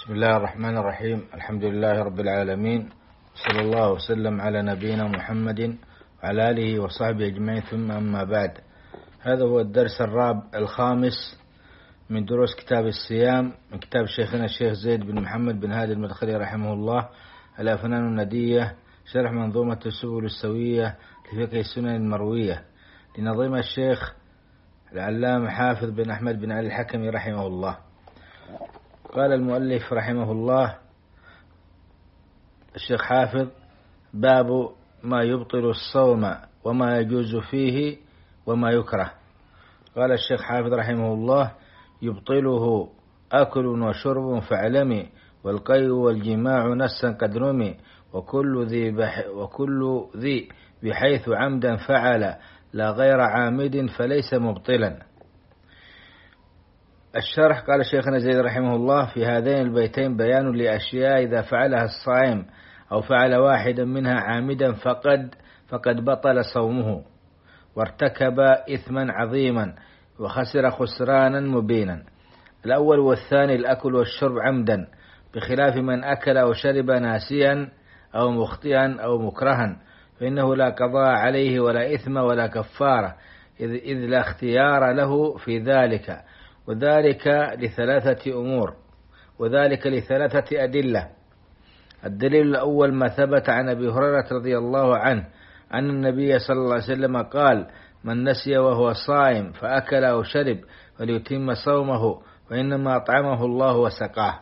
بسم الله الرحمن الرحيم. الحمد لله رب العالمين، صلى الله وسلم على نبينا محمد وعلى آله وصحبه أجمعين، ثم أما بعد. هذا هو الدرس الخامس من دروس كتاب الصيام من كتاب شيخنا الشيخ زيد بن محمد بن هادي المدخلي رحمه الله، الأفنان الندية، شرح منظومة السبل السوية لفقه السنن المروية لنظيم الشيخ العلامة حافظ بن أحمد بن علي الحكمي رحمه الله. قال المؤلف رحمه الله الشيخ حافظ: باب ما يبطل الصوم وما يجوز فيه وما يكره. قال الشيخ حافظ رحمه الله: يبطله أكل وشرب فاعلم، والقيء والجماع نسا قد رمي، وكل ذي بحيث عمدا فعل، لا غير عامد فليس مبطلا. الشرح: قال شيخنا زيد رحمه الله: في هذين البيتين بيان لأشياء إذا فعلها الصائم أو فعل واحدا منها عامدا فقد بطل صومه وارتكب إثما عظيما وخسر خسرانا مبينا. الأول والثاني: الأكل والشرب عمدا، بخلاف من أكل أو شرب ناسيا أو مخطئا أو مكرها، فإنه لا قضاء عليه ولا إثم ولا كفارة، إذ لا اختيار له في ذلك، وذلك لثلاثة أدلة. الدليل الأول: ما ثبت عن أبي هريرة رضي الله عنه أن النبي صلى الله عليه وسلم قال: من نسي وهو صائم فأكل أو شرب فليتم صومه، وإنما أطعمه الله وسقاه.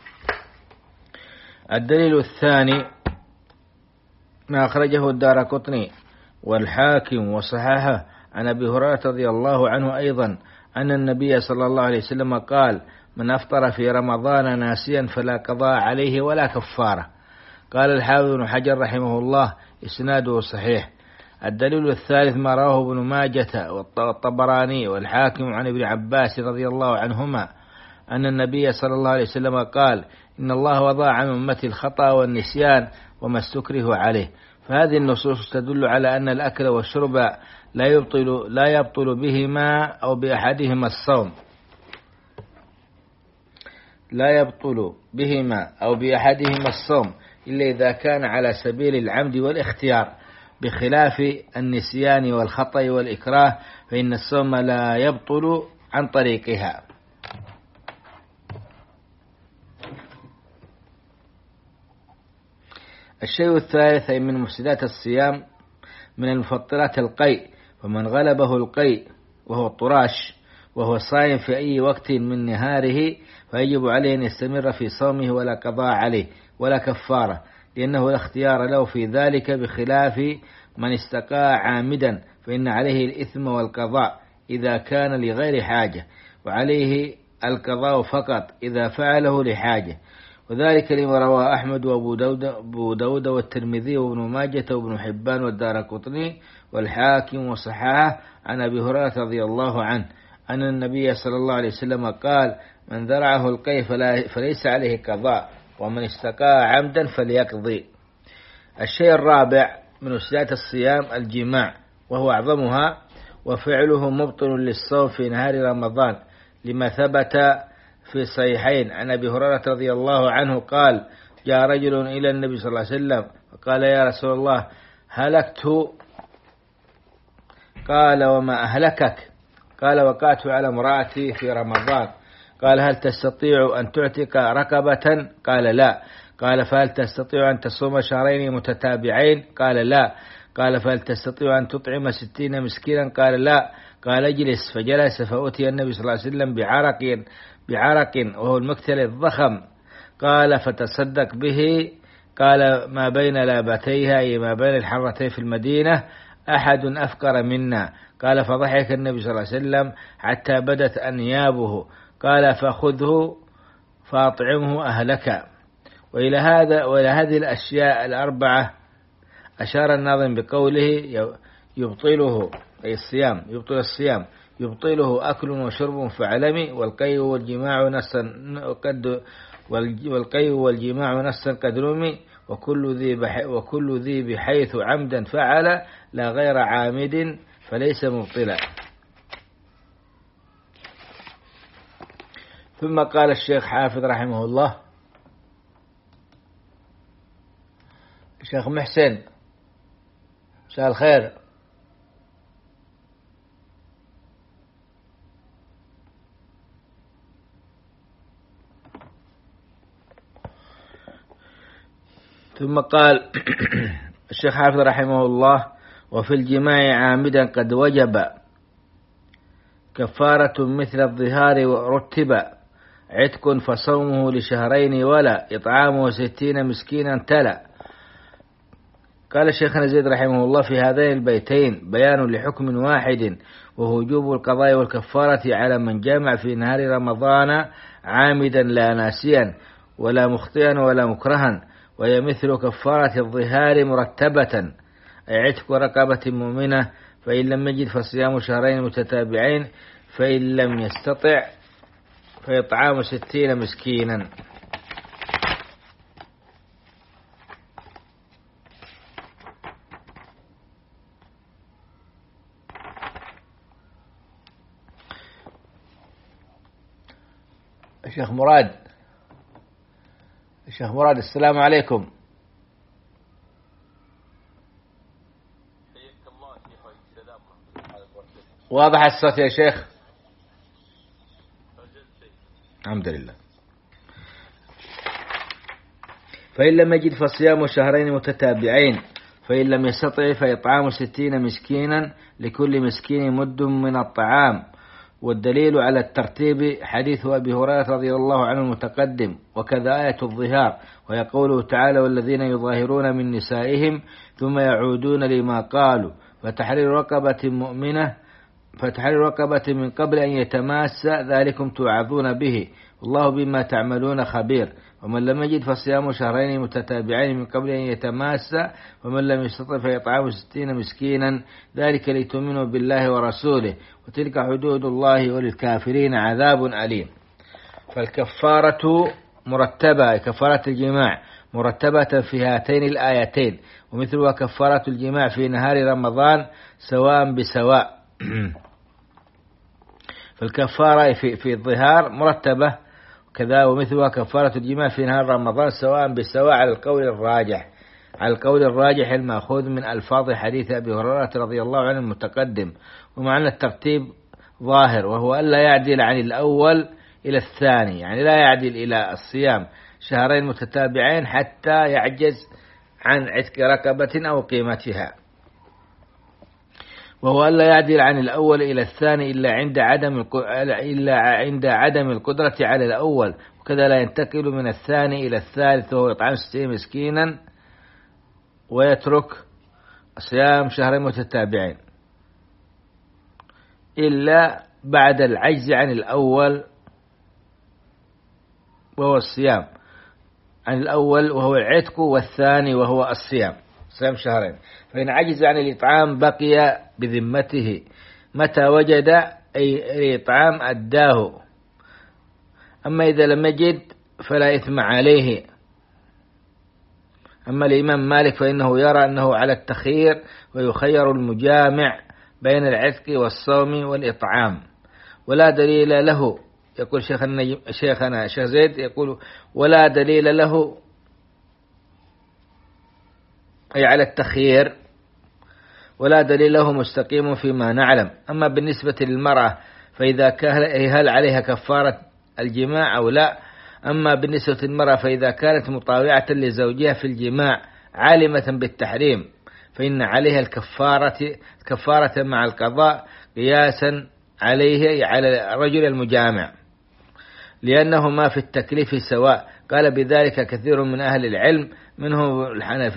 الدليل الثاني: ما أخرجه الدارقطني والحاكم وصححه عن أبي هريرة رضي الله عنه أيضا أن النبي صلى الله عليه وسلم قال: من أفطر في رمضان ناسيا فلا قضاء عليه ولا كفارة. قال الحافظ بن حجر رحمه الله: إسناده صحيح. الدليل الثالث: ما رواه ابن ماجة والطبراني والحاكم عن ابن عباس رضي الله عنهما أن النبي صلى الله عليه وسلم قال: إن الله وضع عن أمتي الخطأ والنسيان وما استكره عليه. فهذه النصوص تدل على أن الأكل والشرب لا يبطل بهما أو بأحدهما الصوم، إلا إذا كان على سبيل العمد والاختيار، بخلاف النسيان والخطأ والإكراه، فإن الصوم لا يبطل عن طريقها. الشيء الثالث: أي من مفسدات الصيام من المفطرات القيء، ومن غلبه القيء وهو الطراش وهو صائم في أي وقت من نهاره فيجب عليه أن يستمر في صومه ولا قضاء عليه ولا كفارة، لأنه لا اختيار له في ذلك، بخلاف من استقاء عامدا فإن عليه الإثم والقضاء إذا كان لغير حاجة، وعليه القضاء فقط إذا فعله لحاجة. وذلك لما رواه أحمد وأبو داود والترمذي وابن ماجة وابن حبان والدارقطني والحاكم وصححه عن أبي هريرة رضي الله عنه أن النبي صلى الله عليه وسلم قال: من ذرعه القيء فليس عليه قضاء، ومن استقاء عمدا فليقضي. الشيء الرابع من مفسدات الصيام الجماع، وهو أعظمها، وفعله مبطل للصوم في نهار رمضان، لما ثبت في الصحيحين عن أبي هريرة رضي الله عنه قال: جاء رجل إلى النبي صلى الله عليه وسلم فقال: يا رسول الله، هلكت. قال: وما أهلكك؟ قال: وقعت على امرأتي في رمضان. قال: هل تستطيع أن تعتق رقبة؟ قال: لا. قال: فهل تستطيع أن تصوم شهرين متتابعين؟ قال: لا. قال: فهل تستطيع أن تطعم 60 مسكينا؟ قال: لا. قال: اجلس. فجلس، فأتي النبي صلى الله عليه وسلم بعرق وهو المكتل الضخم. قال: فتصدق به. قال: ما بين لابتيها، أي ما بين الحرتين في المدينة، أحد أفقر منا. قال: فضحك النبي صلى الله عليه وسلم حتى بدت أنيابه. قال: فخذه فأطعمه أهلك. وإلى هذه الأشياء الأربعة أشار الناظم بقوله: يبطله، أي الصيام، يبطل الصيام، يبطله أكل وشرب فعلم، والقيء والجماع نسا قد رمي، وكل ذي بحيث عمدا فعل، لا غير عامد فليس مبطلا. ثم قال الشيخ حافظ رحمه الله: شيخ محسن مساء الخير. ثم قال الشيخ حافظ رحمه الله: وفي الجماع عامدا قد وجب كفارة مثل الظهار ورتب عتق فصومه لشهرين ولا إطعامه 60 مسكينا تلا. قال شيخنا زيد رحمه الله: في هذين البيتين بيان لحكم واحد وهو وجوب القضاء والكفارة على من جامع في نهار رمضان عامدا لا ناسيا ولا مخطئا ولا مكرها، وهي مثل كفارة الظهار مرتبة، أي عتق رقبة مؤمنة، فإن لم يجد فصيام شهرين متتابعين، فإن لم يستطع فإطعام 60 مسكينا. الشيخ مراد السلام عليكم. واضح الصوت يا شيخ؟ الحمد لله. فإن لم يجد فصيام شهرين متتابعين، فإن لم يستطع فإطعام 60 مسكينا لكل مسكين مد من الطعام. والدليل على الترتيب حديث أبي هريرة رضي الله عنه المتقدم، وكذا آية الظهار، وهي قوله تعالى: والذين يظاهرون من نسائهم ثم يعودون لما قالوا فتحرير رقبة من قبل أن يتماس، ذلكم توعظون به والله بما تعملون خبير. ومن لم يجد فصيام شهرين متتابعين من قبل أن يتماس، ومن لم يستطع فإطعام 60 مسكينا، ذلك لتؤمنوا بالله ورسوله، وتلك حدود الله وللكافرين عذاب أليم. فالكفارة مرتبة، كفارة الجماع مرتبة في هاتين الآيتين، ومثلها كفارة الجماع في نهار رمضان سواء بسواء. فالكفارة في الظهار مرتبة كذا، ومثلها كفارة الجماع في نهار رمضان سواء بسواء على القول الراجح المأخوذ من ألفاظ حديث أبي هريرة رضي الله عنه المتقدم. ومعنى الترتيب ظاهر، وهو ألا يعدل عن الأول إلى الثاني، يعني لا يعدل إلى الصيام شهرين متتابعين حتى يعجز عن عتق رقبة أو قيمتها، وهو ألا يعدل عن الأول إلى الثاني إلا عند عدم القدرة على الأول، وكذا لا ينتقل من الثاني إلى الثالث وهو يطعم 60 مسكينا ويترك صيام شهرين متتابعين إلا بعد العجز عن الأول وهو الصيام عن الأول وهو العتق، والثاني وهو الصيام شهرين. فإن عجز عن الإطعام بقي بذمته متى وجد أي الإطعام أداه. أما إذا لم يجد فلا إثم عليه. أما الإمام مالك فإنه يرى أنه على التخيير، ويخير المجامع بين العتق والصوم والإطعام، ولا دليل له. يقول شيخنا الشيخ زيد يقول: ولا دليل له، أي على التخيير، ولا دليل له مستقيم فيما نعلم. أما بالنسبة للمرأة فإذا هل عليها كفارة الجماع أو لا. أما بالنسبة للمرأة فإذا كانت مطاوعة لزوجها في الجماع عالمة بالتحريم، فإن عليها الكفارة مع القضاء قياسا عليه على الرجل المجامع، لأنهما في التكليف سواء. قال بذلك كثير من أهل العلم، منهم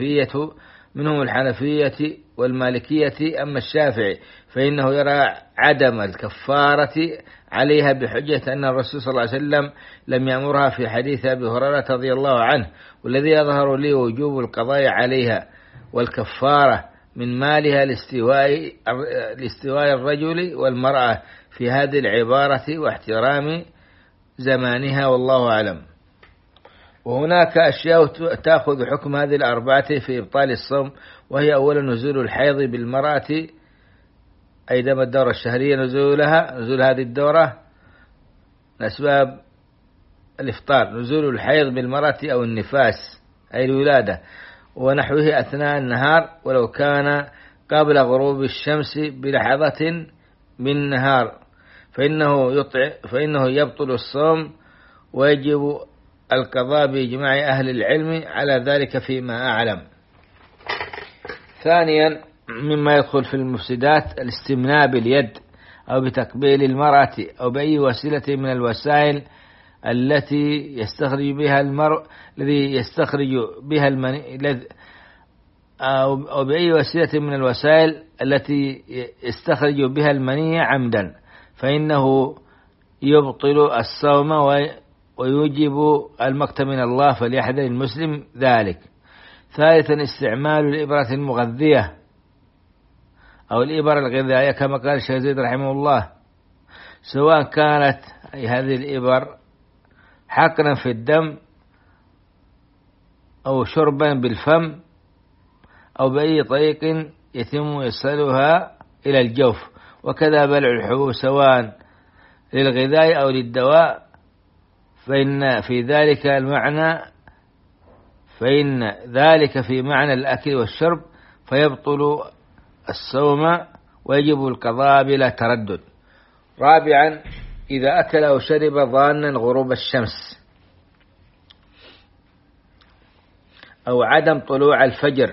الحنفية والمالكية. أما الشافعي فإنه يرى عدم الكفارة عليها بحجة أن الرسول صلى الله عليه وسلم لم يأمرها في حديث أبي هريرة رضي الله عنه، والذي يظهر لي وجوب القضاء عليها والكفارة من مالها لاستواء الرجل والمرأة في هذه العبارة واحترام زمانها، والله أعلم. وهناك أشياء تأخذ حكم هذه الأربعة في إبطال الصوم، وهي أولا نزول الحيض بالمرأة، أي دم الدورة الشهرية، نزول هذه الدورة أسباب الإفطار، نزول الحيض بالمرأة أو النفاس أي الولادة، ونحوه أثناء النهار ولو كان قبل غروب الشمس بلحظة من نهار، فإنه يبطل الصوم ويجب القضاء بإجماع أهل العلم على ذلك فيما أعلم. ثانيا مما يدخل في المفسدات الاستمناء باليد أو بتقبيل المرأة أو بأي وسيلة من الوسائل التي يستخرج بها المرء الذي يستخرج بها المني أو بأي وسيلة من الوسائل التي يستخرج بها المني عمدا، فإنه يبطل الصوم ويوجب المقت من الله، فليحذر المسلم ذلك. ثالثا استعمال الإبرة المغذية أو الإبر الغذائية كما قال الشيخ زيد رحمه الله، سواء كانت هذه الإبر حقنا في الدم أو شربا بالفم أو بأي طريق يتم إيصالها إلى الجوف، وكذا بلع الحبوب سواء للغذاء أو للدواء، فإن ذلك في معنى الأكل والشرب، فيبطل الصوم ويجب القضاء بلا تردد. رابعا إذا أكل أو شرب ظانا غروب الشمس أو عدم طلوع الفجر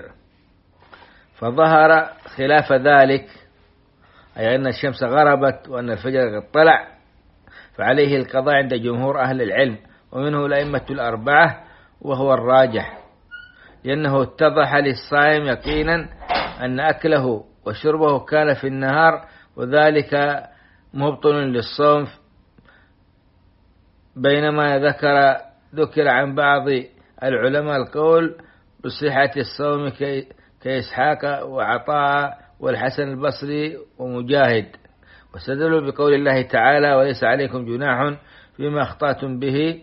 فظهر خلاف ذلك، أي أن الشمس غربت وأن الفجر قد طلع، فعليه القضاء عند جمهور أهل العلم ومنه الأئمة الأربعة، وهو الراجح، لأنه اتضح للصائم يقينا أن أكله وشربه كان في النهار، وذلك مبطل للصوم، بينما ذكر عن بعض العلماء القول بصحة الصوم كإسحاق وعطاء والحسن البصري ومجاهد، واستدلوا بقول الله تعالى وليس عليكم جناح فيما أخطأتم به،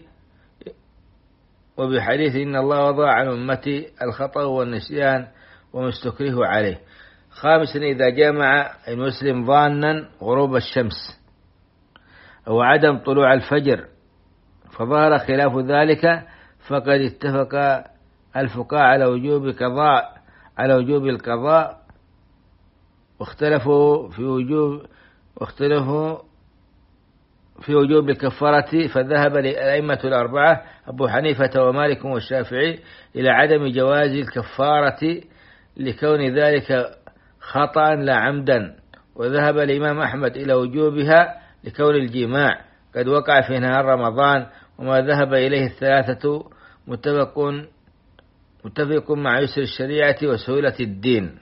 وبحديث إن الله وضع عن أمتي الخطأ والنسيان وما استكرهوا عليه. خامسا إذا جمع المسلم ظانا غروب الشمس أو عدم طلوع الفجر فظهر خلاف ذلك، فقد اتفق الفقهاء على وجوب القضاء، واختلفوا في وجوب الكفارة، فذهب الأئمة الأربعة أبو حنيفة ومالك والشافعي إلى عدم جواز الكفارة لكون ذلك خطأ لا عمدا، وذهب الإمام أحمد إلى وجوبها لكون الجماع قد وقع في نهار رمضان، وما ذهب إليه الثلاثة متفق مع يسر الشريعة وسهولة الدين.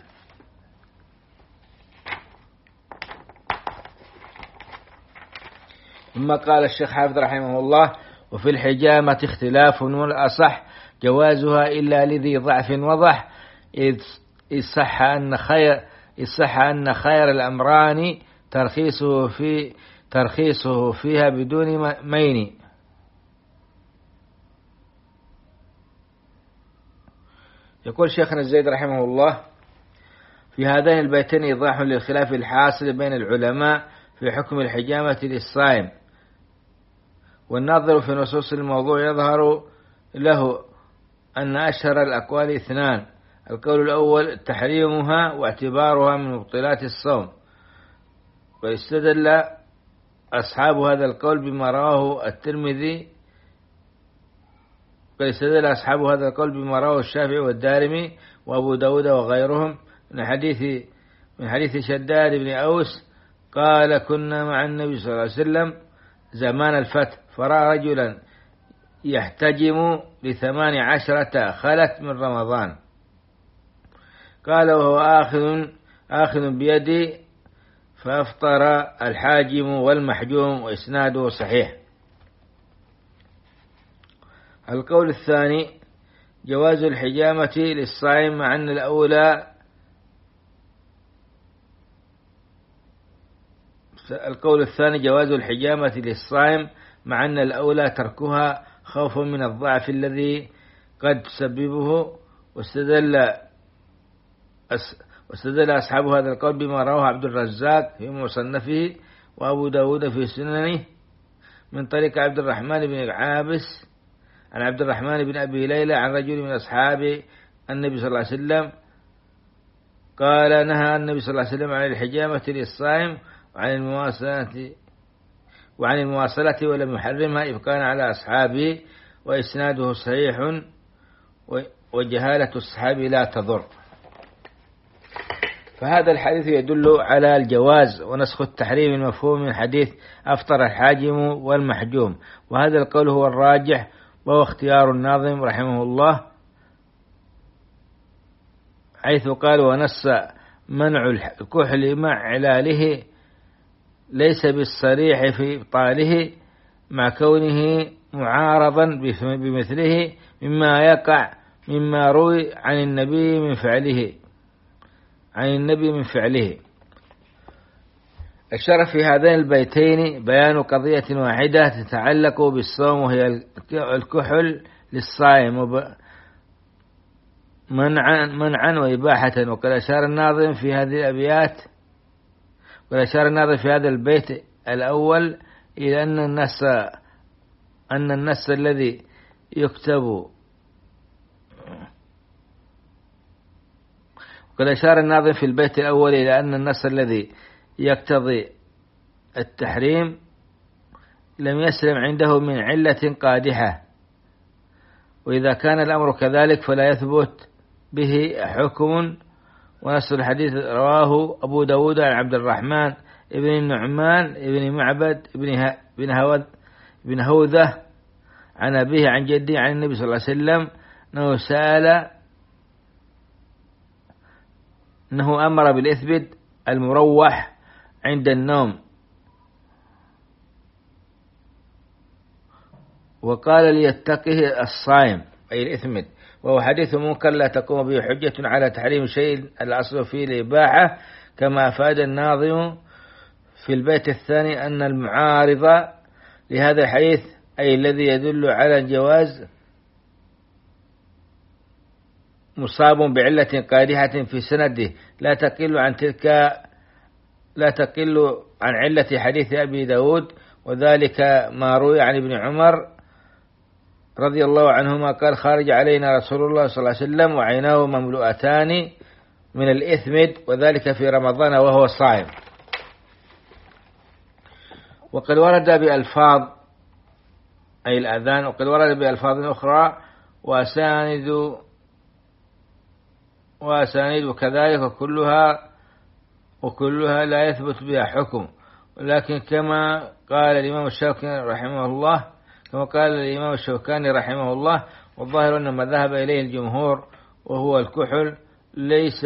ثم قال الشيخ حافظ رحمه الله وفي الحجامة اختلاف، والأصح جوازها إلا لذي ضعف وضح، إذ صح أن خير الأمران ترخيصه فيها بدون مين. يقول شيخنا الزيد رحمه الله في هذين البيتين إيضاح للخلاف الحاصل بين العلماء في حكم الحجامة للصائم، والناظر في نصوص الموضوع يظهر له أن أشهر الأقوال اثنان: القول الأول تحريمها واعتبارها من مبطلات الصوم، واستدل أصحاب هذا القول بما رواه الشافعي والدارمي وأبو داود وغيرهم من حديث شداد بن أوس قال كنا مع النبي صلى الله عليه وسلم زمان الفتح، فرأى رجلا يحتجم ل18 خلت من رمضان، قال وهو آخذ بيدي، فأفطر الحاجم والمحجوم، وإسناده صحيح. القول الثاني جواز الحجامة للصائم مع أن الأولى تركها خوفا من الضعف الذي قد تسببه، واستدل أصحاب هذا القول بما رواه عبد الرزاق في مصنفه وأبو داود في سننه من طريق عبد الرحمن بن عابس عن عبد الرحمن بن أبي ليلى عن رجل من أصحاب النبي صلى الله عليه وسلم قال نهى النبي صلى الله عليه وسلم عن الحجامة للصائم وعن المواصلة ولم يحرمها إبقاء على أصحابه، وإسناده صحيح وجهالة الصحابي لا تضر. فهذا الحديث يدل على الجواز ونسخ التحريم المفهوم من حديث أفطر الحاجم والمحجوم، وهذا القول هو الراجح وهو اختيار الناظم رحمه الله، حيث قال ونص منع الكحل مع علاله ليس بالصريح في إبطاله مع كونه معارضا بمثله مما يقع مما روي عن النبي من فعله. الشرف في هذين البيتين بيان قضية واحدة تتعلق بالصوم، وهي الكحل للصائم منعا وإباحة. وقد أشار الناظم في هذا البيت الأول إلى أن النص الذي يكتب وقد أشار الناظم في البيت الأول إلى أن النص الذي يقتضي التحريم لم يسلم عنده من علة قادحة، وإذا كان الأمر كذلك فلا يثبت به حكم. ونص الحديث رواه أبو داود عن عبد الرحمن ابن النعمان ابن معبد ابن هوذة عن أبيه عن جده عن النبي صلى الله عليه وسلم أنه أمر بالإثبت المروح عند النوم، وقال ليتقه الصائم أي الإثمد، وهو حديث منكر لا تقوم به حجة على تحريم شيء الأصل فيه الإباحة، كما أفاد الناظم في البيت الثاني أن المعارض لهذا الحديث أي الذي يدل على الجواز مصاب بعلة قادحة في سنده لا تقل عن علة حديث أبي داود، وذلك ما روي عن ابن عمر رضي الله عنهما قال خرج علينا رسول الله صلى الله عليه وسلم وعيناه مملوءتان من الإثمد، وذلك في رمضان وهو صائم. وقد ورد بألفاظ أي الأذان، وقد ورد بألفاظ أخرى وأسانيد كذلك، وكلها لا يثبت بها حكم، ولكن كما قال الإمام الشوكاني رحمه الله والظاهر أن ما ذهب إليه الجمهور وهو الكحل ليس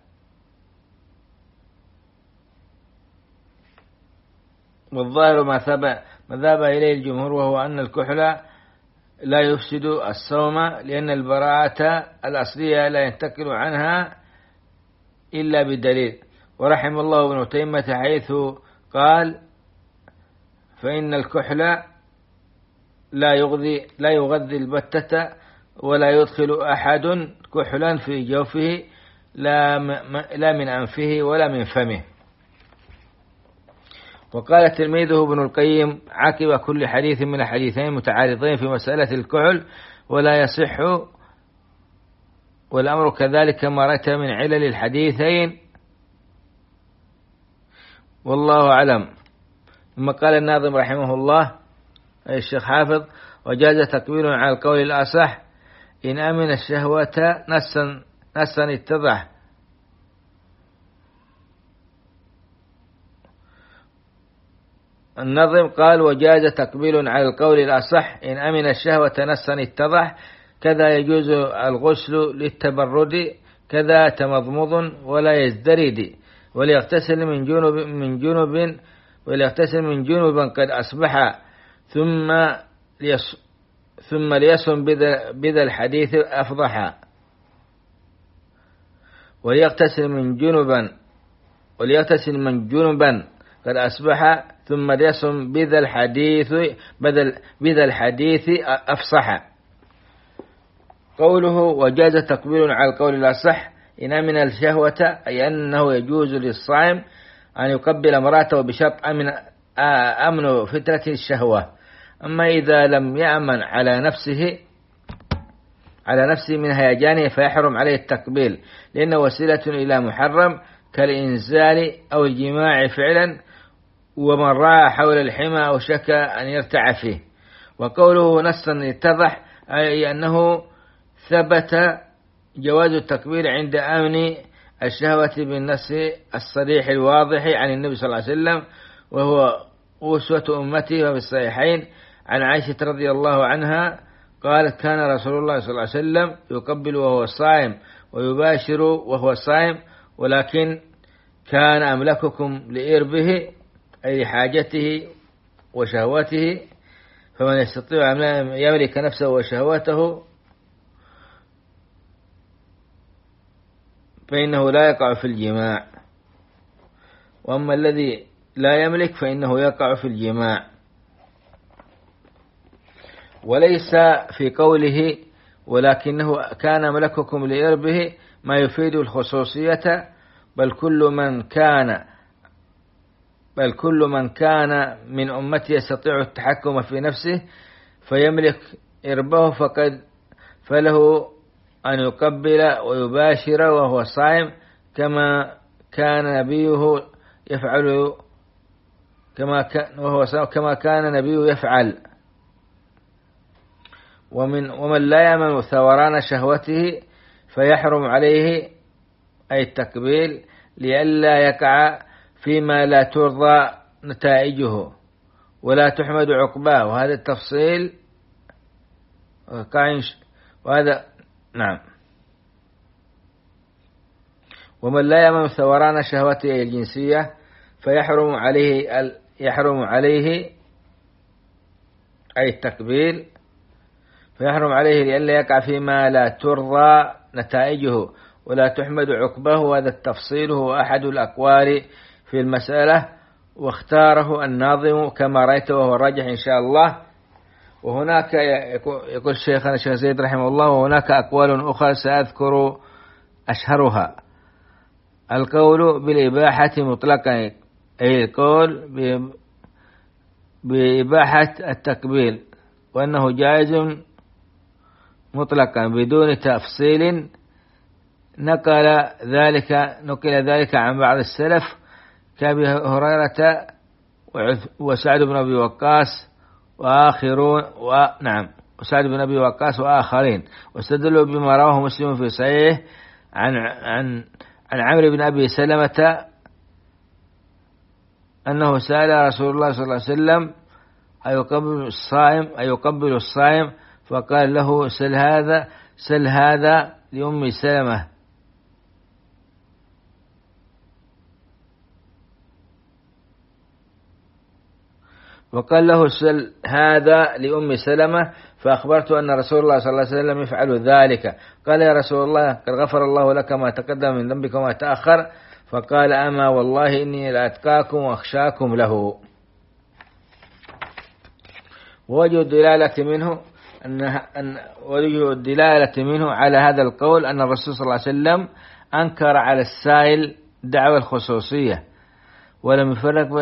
والظاهر ما ذهب إليه الجمهور وهو أن الكحل لا يفسد الصوم، لأن البراءة الأصلية لا ينتقل عنها إلا بدليل. ورحم الله ابن تيمية حيث قال فإن الكحل لا يغذي البتة ولا يدخل أحد كحلا في جوفه لا من أنفه ولا من فمه. وقال تلميذه ابن القيم عقب كل حديث من الحديثين متعارضين في مسألة الكحل ولا يصح، والأمر كذلك كما رأيت من علل الحديثين، والله أعلم. ثم قال الناظم رحمه الله الشيخ حافظ وجاز تكبير على القول الأصح إن أمن الشهوة نصا اتضح. النظم قال وجاز تقبيل على القول الأصح إن أمن الشهوة نصا اتضح، كذا يجوز الغسل للتبرد، كذا تمضمض ولا يزدرد، وليغتسل من جنوب قد أصبح، ثم ليصم بذا الحديث أفضح، وليغتسل من جنوبا قد أصبح، ثم ليصم بذا الحديث أفصح. قوله وجاز تقبيل على القول الأصح إن أمن الشهوة أي أنه يجوز للصائم أن يقبل امرأته بشرط أمن فترة الشهوة. أما إذا لم يأمن على نفسه على نفسه من هيجانه فيحرم عليه التقبيل، لأنه وسيلة إلى محرم كالإنزال أو الجماع فعلا، ومن رأى حول الحمى أو شك أن يرتع فيه. وقوله نصا يتضح أي أنه ثبت جواز التقبيل عند أمن الشهوة بالنص الصريح الواضح عن النبي صلى الله عليه وسلم، وهو أسوة أمته. وفي الصحيحين عن عائشة رضي الله عنها قالت كان رسول الله صلى الله عليه وسلم يقبل وهو صائم ويباشر وهو صائم، ولكن كان أملككم لإربه أي لحاجته وشهوته، فمن يستطيع أن يملك نفسه وشهوته فإنه لا يقع في الجماع، وأما الذي لا يملك فإنه يقع في الجماع. وليس في قوله ولكنه كان ملككم لإربه ما يفيد الخصوصية، بل كل من كان من أمتي يستطيع التحكم في نفسه فيملك إربه فله أن يقبل ويباشر وهو صائم، كما كان نبيه يفعل كما كان نبيه يفعل. ومن لا يمن ثوران شهوته فيحرم عليه أي التقبيل لئلا يقع فيما لا ترضى نتائجه ولا تحمد عقباه، وهذا التفصيل وهذا نعم. ومن لا يمن ثوران شهوته الجنسية فيحرم عليه أي التقبيل، فيحرم عليه لئلا يقع فيما لا ترضى نتائجه ولا تحمد عقباه، وهذا التفصيل هو أحد الأقوال في المسألة، واختاره الناظم كما رأيت وهو الراجح إن شاء الله. وهناك يقول شيخنا الشيخ زيد رحمه الله وهناك أقوال أخرى سأذكر أشهرها. القول بالإباحة مطلقا، أي القول بإباحة التقبيل وأنه جائز مطلقا بدون تفصيل، نقل ذلك عن بعض السلف كأبي هريرة وسعد بن أبي وقاص وآخرين، واستدلوا بما رواه مسلم في صحيح عن عمرو بن أبي سلمة أنه سأل رسول الله صلى الله عليه وسلم أيقبل الصائم، فقال له سل هذا لأم سلمة. وقال له سل هذا لأم سلمة، فأخبرت أن رسول الله صلى الله عليه وسلم يفعل ذلك. قال يا رسول الله قد غفر الله لك ما تقدم من ذنبك وما تأخر، فقال أما والله إني لأتقاكم وأخشاكم له. ووجه الدلالة منه على هذا القول أن الرسول صلى الله عليه وسلم أنكر على السائل دعوى الخصوصية ولم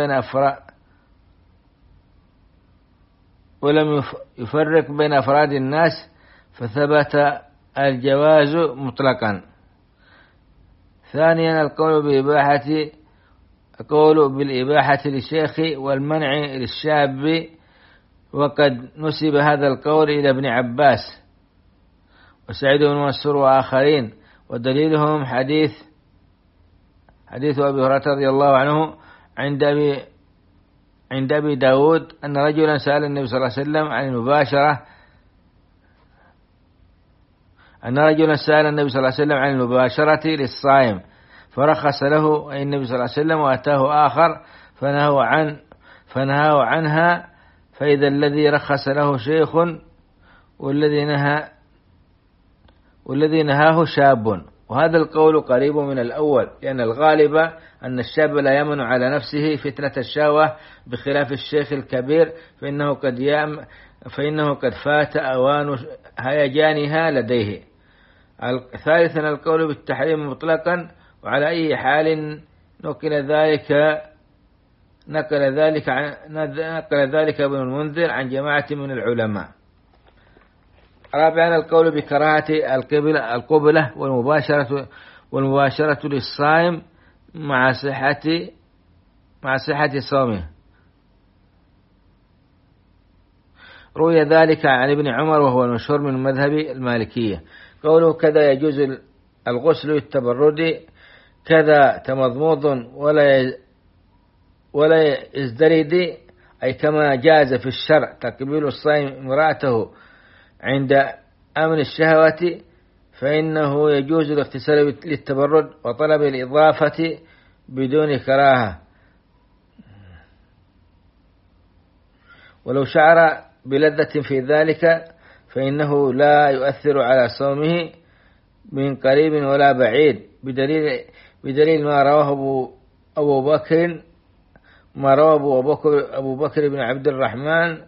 يفرق بين أفراد الناس، فثبت الجواز مطلقا. ثانيا القول بالإباحة للشيخ والمنع للشاب، وقد نسب هذا القول إلى ابن عباس وسعيد بن منصور وآخرين، ودليلهم حديث أبي هريرة رضي الله عنه عند أبي داود أن رجلا سأل النبي صلى الله عليه وسلم عن المباشرة للصائم، فرخص له أي النبي صلى الله عليه وسلم، وأتاه آخر فنهاه عنها، فإذا الذي رخص له شيخ والذي نهاه شاب. وهذا القول قريب من الأول، لأن الغالب أن الشاب لا يمن على نفسه فتنة الشهوة بخلاف الشيخ الكبير، فإنه قد فات أوان هيجانها لديه. ثالثا القول بالتحريم مطلقا، وعلى أي حال نقل ذلك ابن المنذر عن جماعة من العلماء. رابعا القول بكراهة القبلة والمباشرة للصائم مع صحة صومه. روي ذلك عن ابن عمر وهو المشهور من مذهب المالكية. قوله كذا يجوز الغسل بالتبرد كذا تمضموض ولا يزدرد، أي كما جاز في الشرع تقبيل الصائم امرأته عند أمن الشهوة، فإنه يجوز الاغتسال للتبرد وطلب الإضافة بدون كراهة، ولو شعر بلذة في ذلك فإنه لا يؤثر على صومه من قريب ولا بعيد، بدليل ما رواه أبو بكر بن عبد الرحمن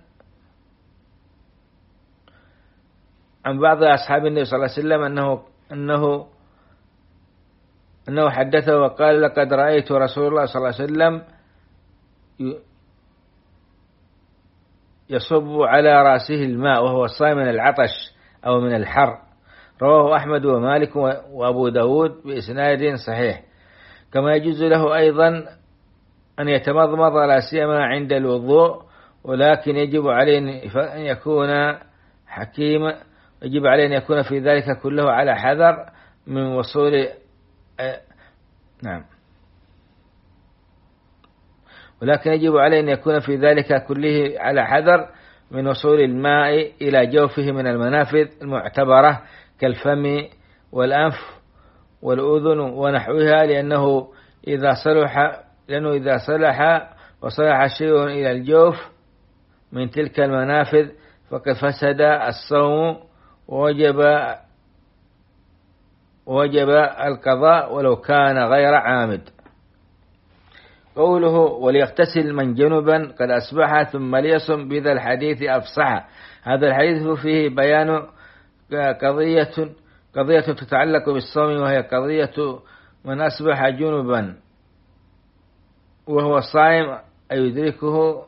عن بعض أصحاب النبي صلى الله عليه وسلم أنه حدثه وقال لقد رأيت رسول الله صلى الله عليه وسلم يصب على رأسه الماء وهو صائم من العطش أو من الحر. رواه أحمد ومالك وأبو داود بإسناد صحيح. كما يجوز له أيضا أن يتمضمض لا سيما عند الوضوء، ولكن يجب عليه أن يكون حكيما، يجب عليه أن يكون في ذلك كله على حذر من وصول ولكن يجب عليه أن يكون في ذلك كله على حذر من وصول الماء إلى جوفه من المنافذ المعتبرة كالفم والأنف والأذن ونحوها، لأنه إذا صلح وصلح شيء إلى الجوف من تلك المنافذ فقد فسد الصوم ووجب القضاء ولو كان غير عامد. قوله وليغتسل من جنبا قد أصبح ثم ليصم بذا الحديث أفصح. هذا الحديث فيه بيان قضية تتعلق بالصوم، وهي قضية من أصبح جنبا وهو صائم أي يدركه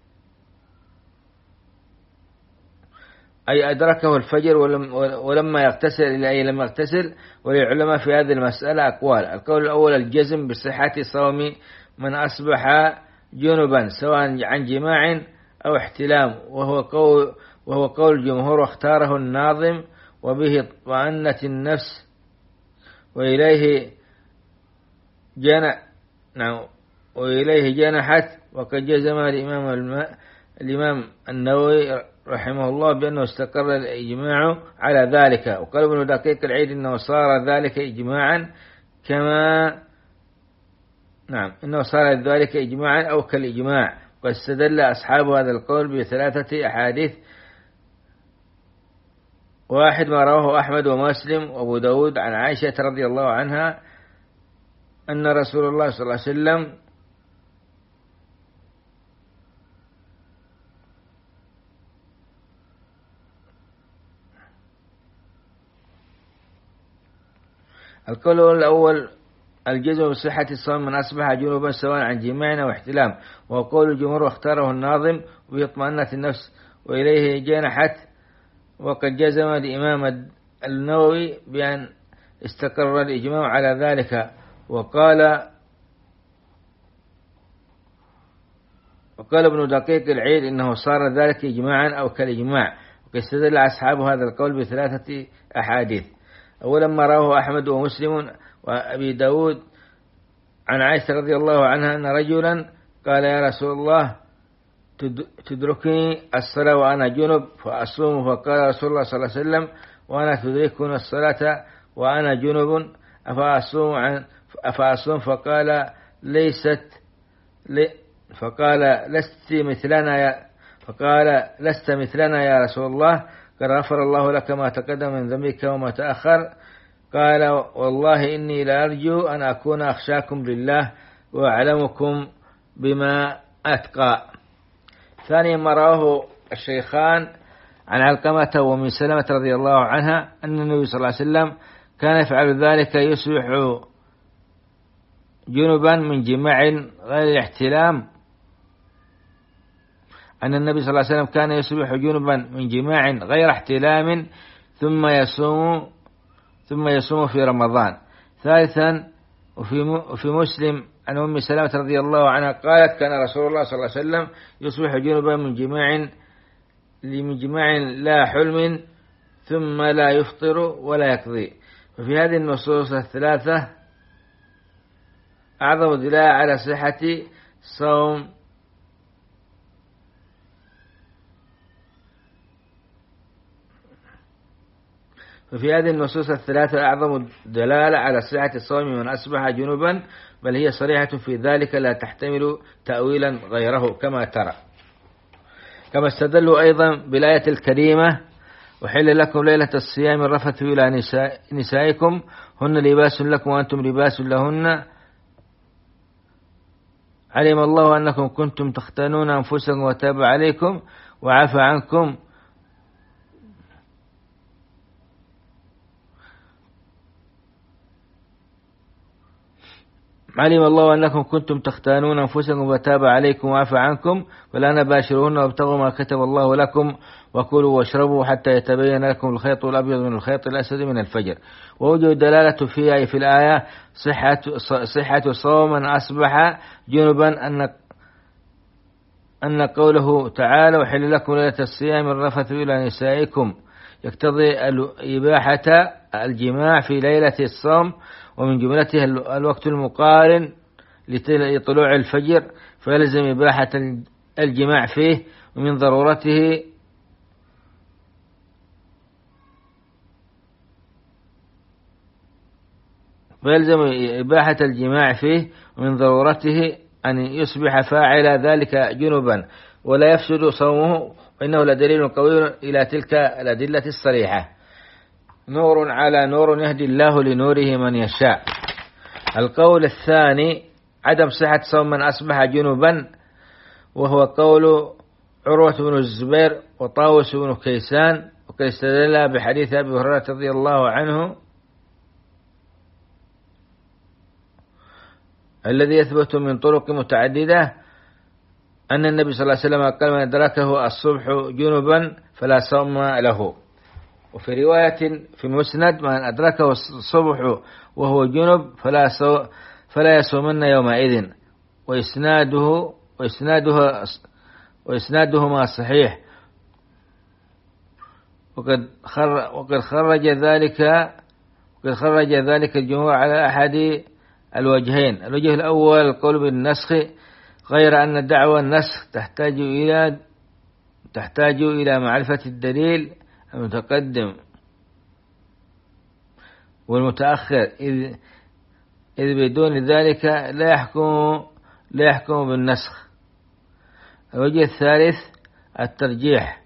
أي أدركه الفجر ولما يغتسل إلى أي لم يغتسل. وللعلماء في هذه المسألة أقوال. القول الأول الجزم بصحة صوم من أصبح جنبا سواء عن جماع أو احتلام، وهو قول الجمهور واختاره الناظم، وبه اطمأنت النفس وإليه جنحت. وقد جزم الإمام النووي رحمه الله بأنه استقر الإجماع على ذلك. وقال ابن دقيق العيد إنه صار ذلك إجماعا إنه صار ذلك إجماعا أو كالإجماع. واستدل أصحاب هذا القول بثلاثة أحاديث: واحد ما رواه أحمد ومسلم وأبو داود عن عائشة رضي الله عنها أن رسول الله صلى الله عليه وسلم القول الأول الجزم بصحة الصوم من أصبح جنوبا سواء عن جماع أو احتلام، وقول الجمهور واختاره الناظم ويطمئنت النفس وإليه جنحت. وقد جزم الإمام النووي بأن استقر الإجماع على ذلك. وقال ابن دقيق العيد إنه صار ذلك إجماعا أو كالإجماع. وقد استدل أصحاب هذا القول بثلاثة أحاديث: أولا ما رواه أحمد ومسلم وأبي داود عن عائشة رضي الله عنها أن رجلا قال يا رسول الله تدركني الصلاة وأنا جنب فأصوم، فقال رسول الله صلى الله عليه وسلم وأنا تدركني الصلاة وأنا جنب أفأصوم؟ فقال لست مثلنا يا رسول الله، قد غفر الله لك ما تقدم من ذنبك وما تأخر. قال والله إني لأرجو أن أكون أخشاكم لله وأعلمكم بما أتقى. ثانيا ما رواه الشيخان عن علقمة وأم سلمة رضي الله عنها أن النبي صلى الله عليه وسلم كان يفعل ذلك، يصبح جنبا من جماع غير الاحتلام أن النبي صلى الله عليه وسلم كان يصبح جنبا من جماع غير احتلام ثم يصوم في رمضان. ثالثا وفي مسلم عن أم سلمة رضي الله عنها قالت كان رسول الله صلى الله عليه وسلم يصبح جنبا من جماع لا حلم ثم لا يفطر ولا يقضي. وفي هذه النصوص الثلاثة أعظم دلالة على صحة صوم ففي هذه النصوص الثلاثة أعظم دلالة على صحة الصوم من أصبح جنبا، بل هي صريحة في ذلك لا تحتمل تأويلا غيره كما ترى. كما استدلوا أيضا بالآية الكريمة وحل لكم ليلة الصيام الرفث إلى نسائكم هن لباس لكم وأنتم لباس لهن علم الله أنكم كنتم تختانون أنفسكم وتاب عليكم وعفى عنكم علم الله أنكم كنتم تختانون أنفسكم وتاب عليكم وعفى عنكم فلا باشروهن وابتغوا ما كتب الله لكم وكلوا واشربوا حتى يتبين لكم الخيط الأبيض من الخيط الأسود من الفجر. ووجه الدلالة فيها في الآية صحة صوم من أصبح جنبا أن قوله تعالى وحل لكم ليلة الصيام الرفث إلى نسائكم يقتضي إباحة الجماع في ليلة الصوم، ومن جملته الوقت المقارن لطلوع الفجر، فيلزم إباحة الجماع فيه، ومن ضرورته أن يصبح فاعل ذلك جنبا ولا يفسد صومه، وإنه لدليل قوي إلى تلك الأدلة الصريحة. نور على نور يهدي الله لنوره من يشاء. القول الثاني عدم صحة صوم من أصبح جنبا، وهو قول عروة بن الزبير وطاووس بن كيسان، وقد استدل بحديث أبي هريرة رضي الله عنه الذي يثبت من طرق متعددة أن النبي صلى الله عليه وسلم قال من أدركه الصبح جنبا فلا صوم له. وفي رواية في المسند من أدركه الصبح وهو جنب فلا يصومن يومئذ، وإسنادهما صحيح، وقد خرج ذلك الجمهور على أحد الوجهين. الوجه الأول القول بالنسخ، غير أن دعوى النسخ تحتاج إلى معرفة الدليل المتقدم والمتأخر، إذ بدون ذلك لا يحكم بالنسخ. الوجه الثالث الترجيح،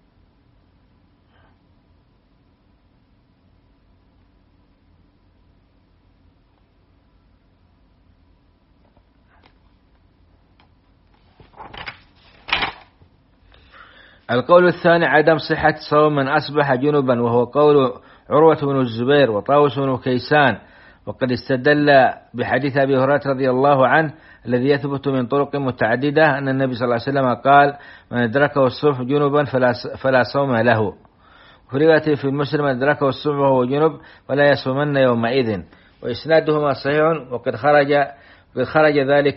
القول الثاني عدم صحة صوم من أصبح جنبا، وهو قول عروة بن الزبير وطاووس بن كيسان، وقد استدل بحديث أبي هريرة رضي الله عنه الذي يثبت من طرق متعددة أن النبي صلى الله عليه وسلم قال من أدركه الصبح جنبا فلا صوم له. وفي رواية في المسلم من أدركه الصبح وهو جنب فلا يصومن يومئذ، وإسنادهما صحيح، وقد خرج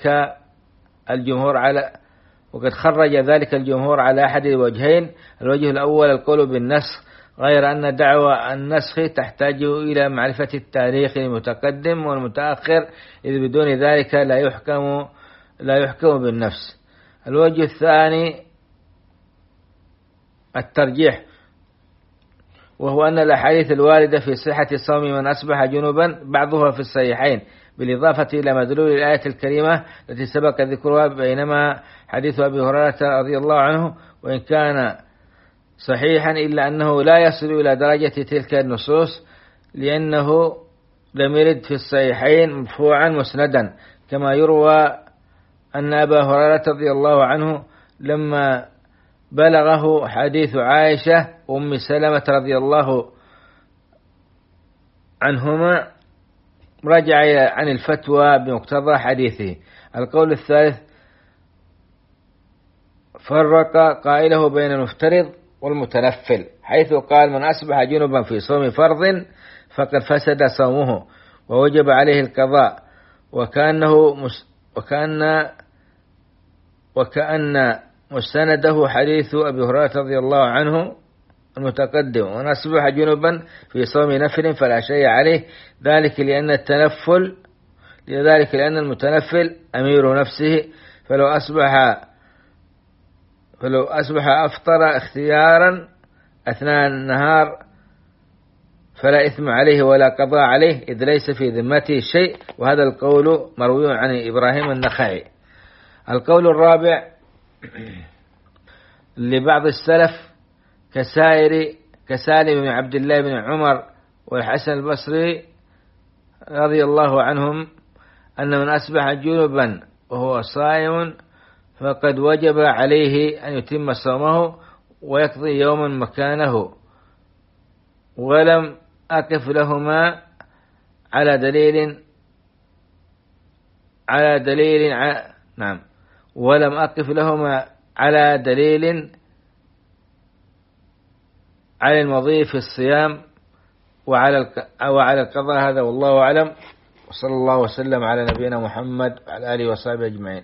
ذلك الجمهور على أحد الوجهين. الوجه الأول القول بالنسخ، غير أن دعوى النسخ تحتاج إلى معرفة التاريخ المتقدم والمتأخر، إذ بدون ذلك لا يحكم بالنفس. الوجه الثاني الترجيح، وهو أن الأحاديث الواردة في صحة صوم من أصبح جنبا بعضها في الصحيحين، بالإضافة إلى مدلول الآية الكريمة التي سبق ذكرها، بينما حديث أبي هريرة رضي الله عنه وإن كان صحيحا إلا أنه لا يصل إلى درجة تلك النصوص، لأنه لم يرد في الصحيحين مرفوعا مسندا، كما يروى أن أبا هريرة رضي الله عنه لما بلغه حديث عائشة وأم سلمة رضي الله عنهما رجع عن الفتوى بمقتضى حديثه. القول الثالث فرق قائله بين المفترض والمتنفل، حيث قال: من أصبح جنبا في صوم فرض فقد فسد صومه ووجب عليه القضاء، وكأن مستنده حديث أبي هريرة رضي الله عنه المتقدم: ومن أصبح جنبا في صوم نفل فلا شيء عليه، ذلك لأن المتنفل أمير نفسه، فلو أصبح أفطر اختيارا أثناء النهار فلا إثم عليه ولا قضاء عليه، إذ ليس في ذمته شيء. وهذا القول مروي عن إبراهيم النخعي. القول الرابع لبعض السلف كسالم بن عبد الله بن عمر والحسن البصري رضي الله عنهم أن من أصبح جنبا وهو صائم فقد وجب عليه أن يتم صومه ويقضي يوما مكانه، ولم أقف لهما على دليل ولم أقف لهما على دليل على المضي في الصيام وعلى القضاء. هذا والله أعلم، وصلى الله وسلم على نبينا محمد وعلى آله وصحبه أجمعين.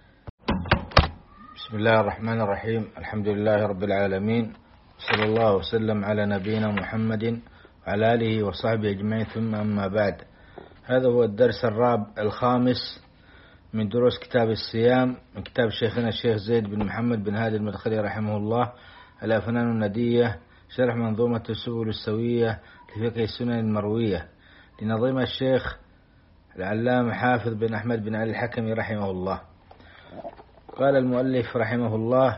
بسم الله الرحمن الرحيم، الحمد لله رب العالمين، صلى الله وسلم على نبينا محمد وعلى آله وصحبه أجمعين، ثم أما بعد. هذا هو الدرس الخامس من دروس كتاب الصيام من كتاب شيخنا الشيخ زيد بن محمد بن هادي المدخلي رحمه الله، الأفنان الندية، شرح منظومة السبل السوية لفقه السنن المروية لنظيم الشيخ العلامة حافظ بن أحمد بن علي الحكمي رحمه الله. قال المؤلف رحمه الله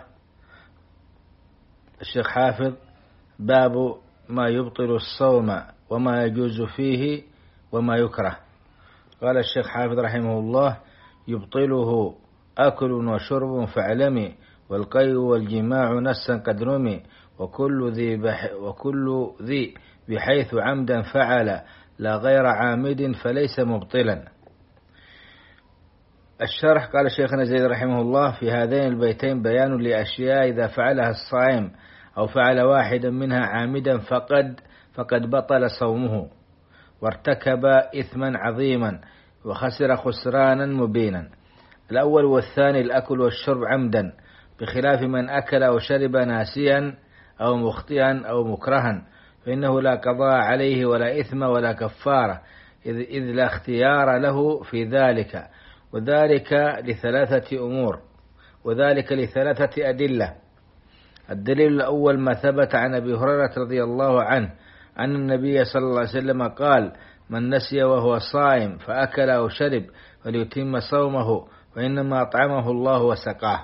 الشيخ حافظ: باب ما يبطل الصوم وما يجوز فيه وما يكره. قال الشيخ حافظ رحمه الله: يبطله أكل وشرب فاعلمي، والقيء والجماع نسا قد رمي، وكل ذي بحيث عمدا فعل لا غير عامد فليس مبطلا. الشرح: قال شيخنا زيد رحمه الله: في هذين البيتين بيان لأشياء إذا فعلها الصائم أو فعل واحدا منها عامدا فقد بطل صومه وارتكب إثما عظيما وخسر خسرانا مبينا. الأول والثاني: الأكل والشرب عمدا، بخلاف من أكل أو شرب ناسيا أو مخطئا أو مكرها، فإنه لا قضاء عليه ولا إثم ولا كفارة، إذ لا اختيار له في ذلك، وذلك لثلاثة أدلة. الدليل الأول ما ثبت عن أبي هريرة رضي الله عنه أن النبي صلى الله عليه وسلم قال: من نسي وهو صائم فأكل أو شرب فليتم صومه، وإنما أطعمه الله وسقاه.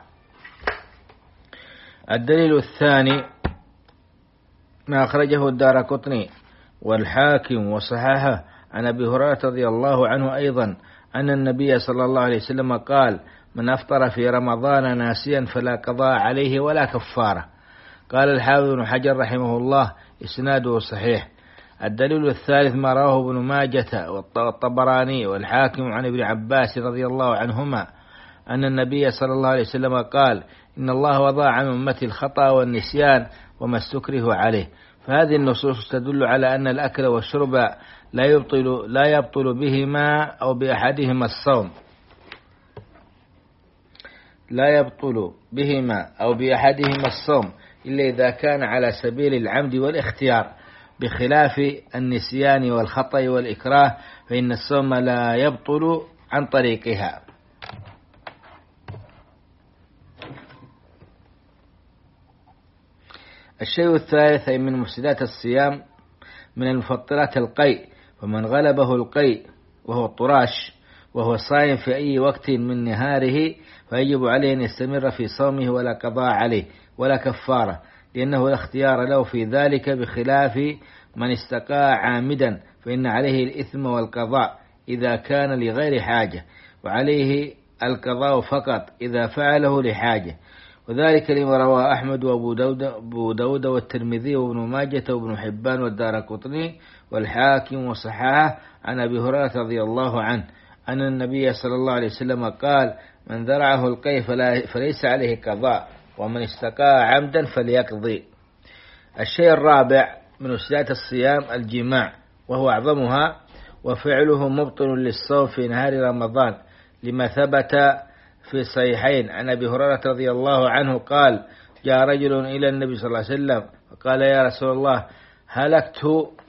الدليل الثاني ما أخرجه الدارقطني والحاكم وصححه عن أبي هريرة رضي الله عنه أيضا أن النبي صلى الله عليه وسلم قال: من أفطر في رمضان ناسيا فلا قضاء عليه ولا كفارة. قال الحافظ بن حجر رحمه الله: إسناده صحيح. الدليل الثالث ما رواه ابن ماجة والطبراني والحاكم عن ابن عباس رضي الله عنهما أن النبي صلى الله عليه وسلم قال: إن الله وضع عن أمتي الخطأ والنسيان وما استكره عليه. فهذه النصوص تدل على أن الأكل والشرب لا يبطل بهما أو بأحدهما الصوم، إلا إذا كان على سبيل العمد والاختيار، بخلاف النسيان والخطأ والإكراه، فإن الصوم لا يبطل عن طريقها. الشيء الثالث أي من مفسدات الصيام من المفطرات القيء، ومن غلبه القيء وهو الطراش وهو صائم في أي وقت من نهاره فيجب عليه أن يستمر في صومه ولا قضاء عليه ولا كفارة، لأنه لا اختيار له في ذلك، بخلاف من استقاء عامدا فإن عليه الإثم والقضاء إذا كان لغير حاجة، وعليه القضاء فقط إذا فعله لحاجة. وذلك لما رواه أحمد وأبو داود والترمذي وابن ماجة وابن حبان والدارقطني والحاكم وصححه عن أبي هريرة رضي الله عنه أن النبي صلى الله عليه وسلم قال: من ذرعه القيء فليس عليه قضاء، ومن استقاء عمدا فليقضي. الشيء الرابع من مفسدات الصيام الجماع، وهو أعظمها، وفعله مبطل للصوم في نهار رمضان، لما ثبت في الصحيحين عن أبي هريرة رضي الله عنه قال: جاء رجل إلى النبي صلى الله عليه وسلم فقال: يا رسول الله هلكت.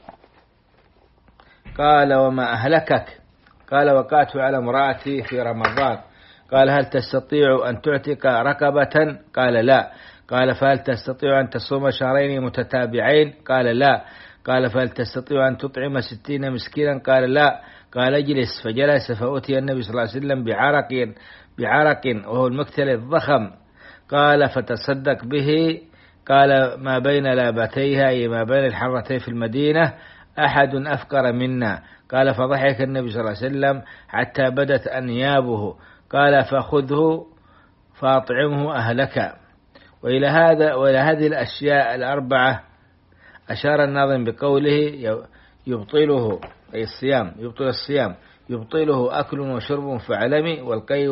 قال: وما أهلكك؟ قال: وقعت على امرأتي في رمضان. قال: هل تستطيع أن تعتق رقبة؟ قال: لا. قال: فهل تستطيع أن تصوم شهرين متتابعين؟ قال: لا. قال: فهل تستطيع أن تطعم 60 مسكينا؟ قال: لا. قال: اجلس. فجلس، فأتي النبي صلى الله عليه وسلم بعرق وهو المكتل الضخم. قال: فتصدق به. قال: ما بين لابتيها، أي ما بين الحرتين في المدينة، أحد أفقر منا. قال: فضحك النبي صلى الله عليه وسلم حتى بدت أنيابه. قال: فخذه فأطعمه أهلك. وإلى هذه الأشياء الأربعة أشار الناظم بقوله: يبطله، أي الصيام، يبطل الصيام، يبطله أكل وشرب فعلمي، والقي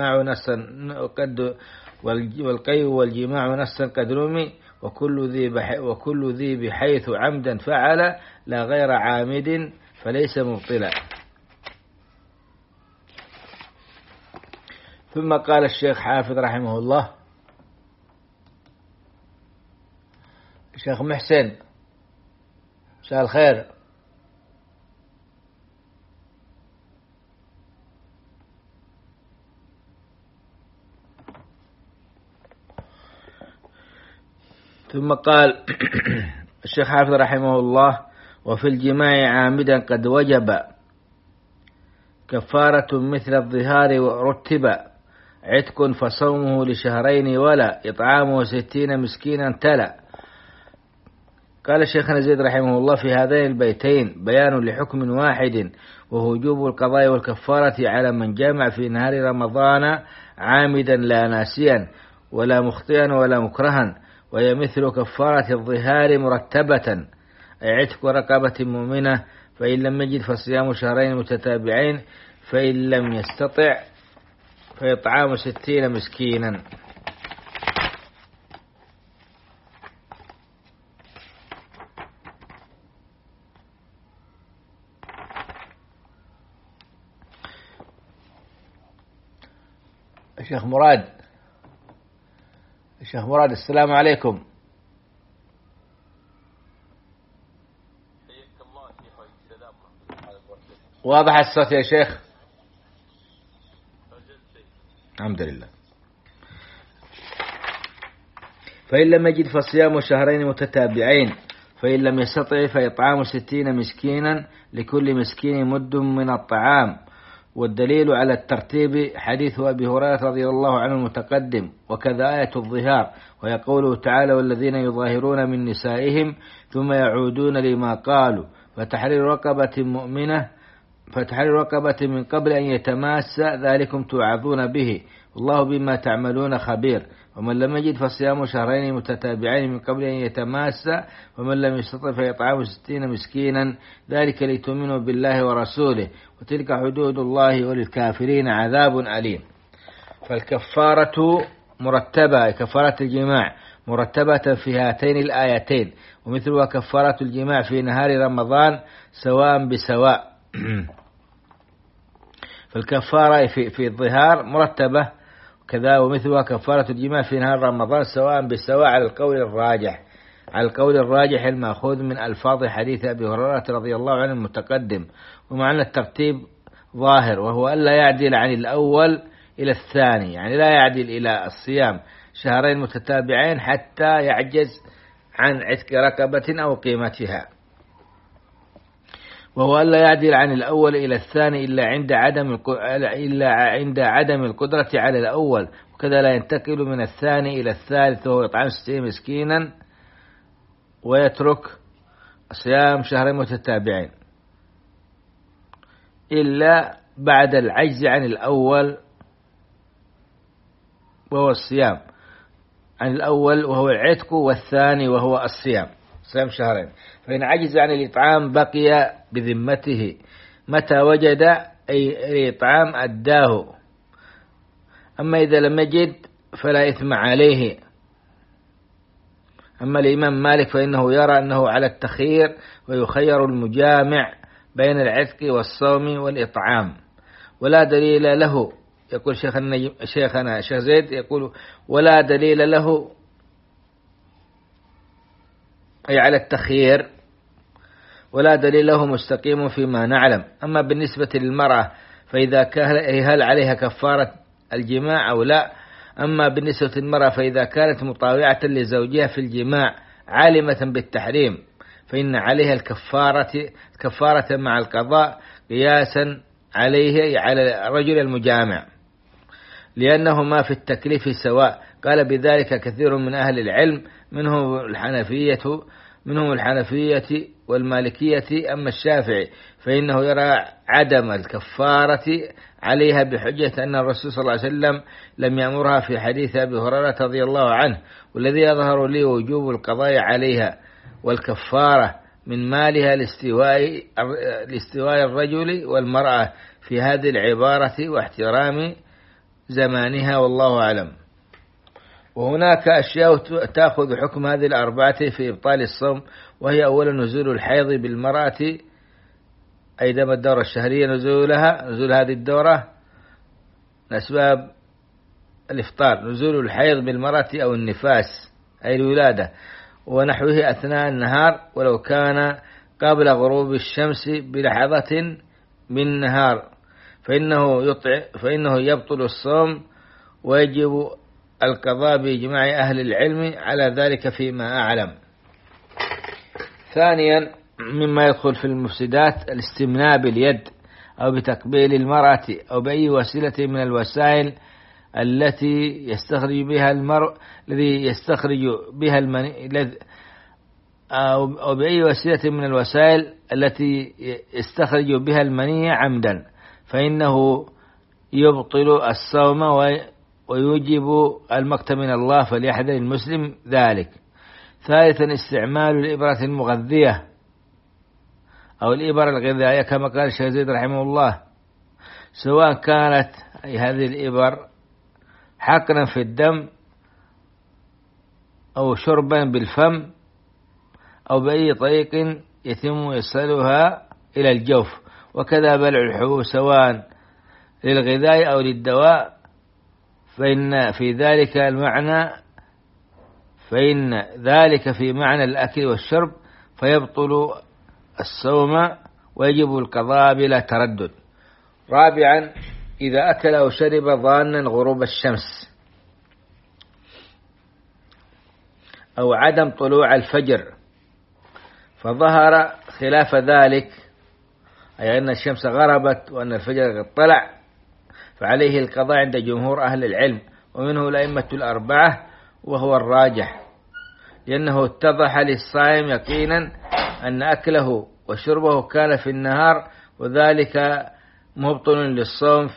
والجماع نصا قد رمي، وكل ذي بحيث عمدا فعل، لا غير عامد فليس مبطلا. ثم قال الشيخ حافظ رحمه الله: الشيخ محسن، مساء الخير. ثم قال الشيخ حافظ رحمه الله: وفي الجماع عامدا قد وجب كفارة مثل الظهار، ورتب عتق فصومه لشهرين، ولا إطعامه 60 مسكينا تلا. قال شيخنا زيد رحمه الله: في هذين البيتين بيان لحكم واحد، وهو وجوب القضاء والكفارة على من جامع في نهار رمضان عامدا لا ناسيا ولا مخطئا ولا مكرها، وهي مثل كفارة الظهار مرتبة، أي عتق رقبة مؤمنة، فإن لم يجد فصيام شهرين متتابعين، فإن لم يستطع فإطعام 60 مسكينا. الشيخ مراد، السلام عليكم. واضح الصوت يا شيخ؟ الحمد لله. فإن لم يجد فصيام شهرين متتابعين، فإن لم يستطع فإطعام 60 مسكينا، لكل مسكين مد من الطعام. والدليل على الترتيب حديث أبي هريرة رضي الله عنه المتقدم، وكذا آية الظهار، وهي قوله تعالى: والذين يظاهرون من نسائهم ثم يعودون لما قالوا فتحرير رقبة من قبل أن يتماس، ذلكم توعظون به، والله بما تعملون خبير. ومن لم يجد فصيام شهرين متتابعين من قبل أن يتماس، ومن لم يستطع فإطعام 60 مسكينا، ذلك لتؤمنوا بالله ورسوله، وتلك حدود الله، وللكافرين عذاب أليم. فالكفارة مرتبة، كفارة الجماع مرتبة في هاتين الآيتين، ومثلها كفارة الجماع في نهار رمضان سواء بسواء. فالكفارة في الظهار مرتبة كذا، ومثلها كفارة الجماع في نهار رمضان سواء بسواء، على القول الراجح المأخوذ من ألفاظ حديث أبي هريرة رضي الله عنه المتقدم. ومعنى الترتيب ظاهر، وهو ألا يعدل عن الأول إلى الثاني، يعني لا يعدل إلى الصيام شهرين متتابعين حتى يعجز عن عتق رقبة أو قيمتها، وهو ألا يعدل عن الأول إلى الثاني إلا عند عدم القدرة على الأول، وكذا لا ينتقل من الثاني إلى الثالث، وهو إطعام 60 مسكينا، ويترك صيام شهرين متتابعين إلا بعد العجز عن الأول، وهو الصيام عن الأول وهو العتق، والثاني وهو الصيام شهرين. فإن عجز عن الإطعام بقي بذمته، متى وجد أي الإطعام أداه. أما إذا لم يجد فلا إثم عليه، أما الإمام مالك فإنه يرى أنه على التخيير، ويخير المجامع بين العتق والصوم والإطعام، ولا دليل له. يقول شيخنا شيخ زيد يقول: ولا دليل له، أي على التخيير، ولا دليل له مستقيم فيما نعلم. أما بالنسبة للمرأة فإذا كان هل عليها كفارة الجماع أو لا؟ أما بالنسبة للمرأة فإذا كانت مطاوعة لزوجها في الجماع عالمة بالتحريم فإن عليها الكفارة مع القضاء قياسا عليه على الرجل المجامع، لأنهما في التكليف سواء. قال بذلك كثير من أهل العلم منهم الحنفية والمالكية. أما الشافعي فإنه يرى عدم الكفارة عليها بحجة أن الرسول صلى الله عليه وسلم لم يأمرها في حديث أبي هريرة رضي الله عنه. والذي يظهر لي وجوب القضاء عليها والكفارة من مالها لاستواء الرجل والمرأة في هذه العبارة واحترام زمانها، والله أعلم. وهناك أشياء تأخذ حكم هذه الأربعة في إبطال الصوم، وهي أولا نزول الحيض بالمرأة، أي دم الدورة الشهرية نزول هذه الدورة من أسباب الإفطار. نزول الحيض بالمرأة أو النفاس أي الولادة ونحوه أثناء النهار ولو كان قبل غروب الشمس بلحظة من نهار، فإنه يبطل الصوم ويجب القضاء بإجماع أهل العلم على ذلك فيما أعلم. ثانيا مما يدخل في المفسدات الاستمناء باليد أو بتقبيل المرأة أو بأي وسيلة من الوسائل التي يستخرج بها المرء أو بأي وسيلة من الوسائل التي يستخرج بها المني عمدا، فإنه يبطل الصوم ويوجب المقت من الله، فليحذر المسلم ذلك. ثالثا استعمال الإبرة المغذية أو الإبر الغذائية كما قال الشيخ زيد رحمه الله، سواء كانت هذه الإبر حقنا في الدم أو شربا بالفم أو بأي طريق يتم إيصالها إلى الجوف، وكذا بلع الحبوب سواء للغذاء أو للدواء، فإن ذلك في معنى الأكل والشرب، فيبطل الصوم ويجب القضاء بلا تردد. رابعا إذا أكل أو شرب ظانا غروب الشمس أو عدم طلوع الفجر فظهر خلاف ذلك، أي أن الشمس غربت وأن الفجر قد طلع، فعليه القضاء عند جمهور أهل العلم ومنه الأئمة الأربعة، وهو الراجح، لأنه اتضح للصائم يقينا أن أكله وشربه كان في النهار، وذلك مبطل للصوم.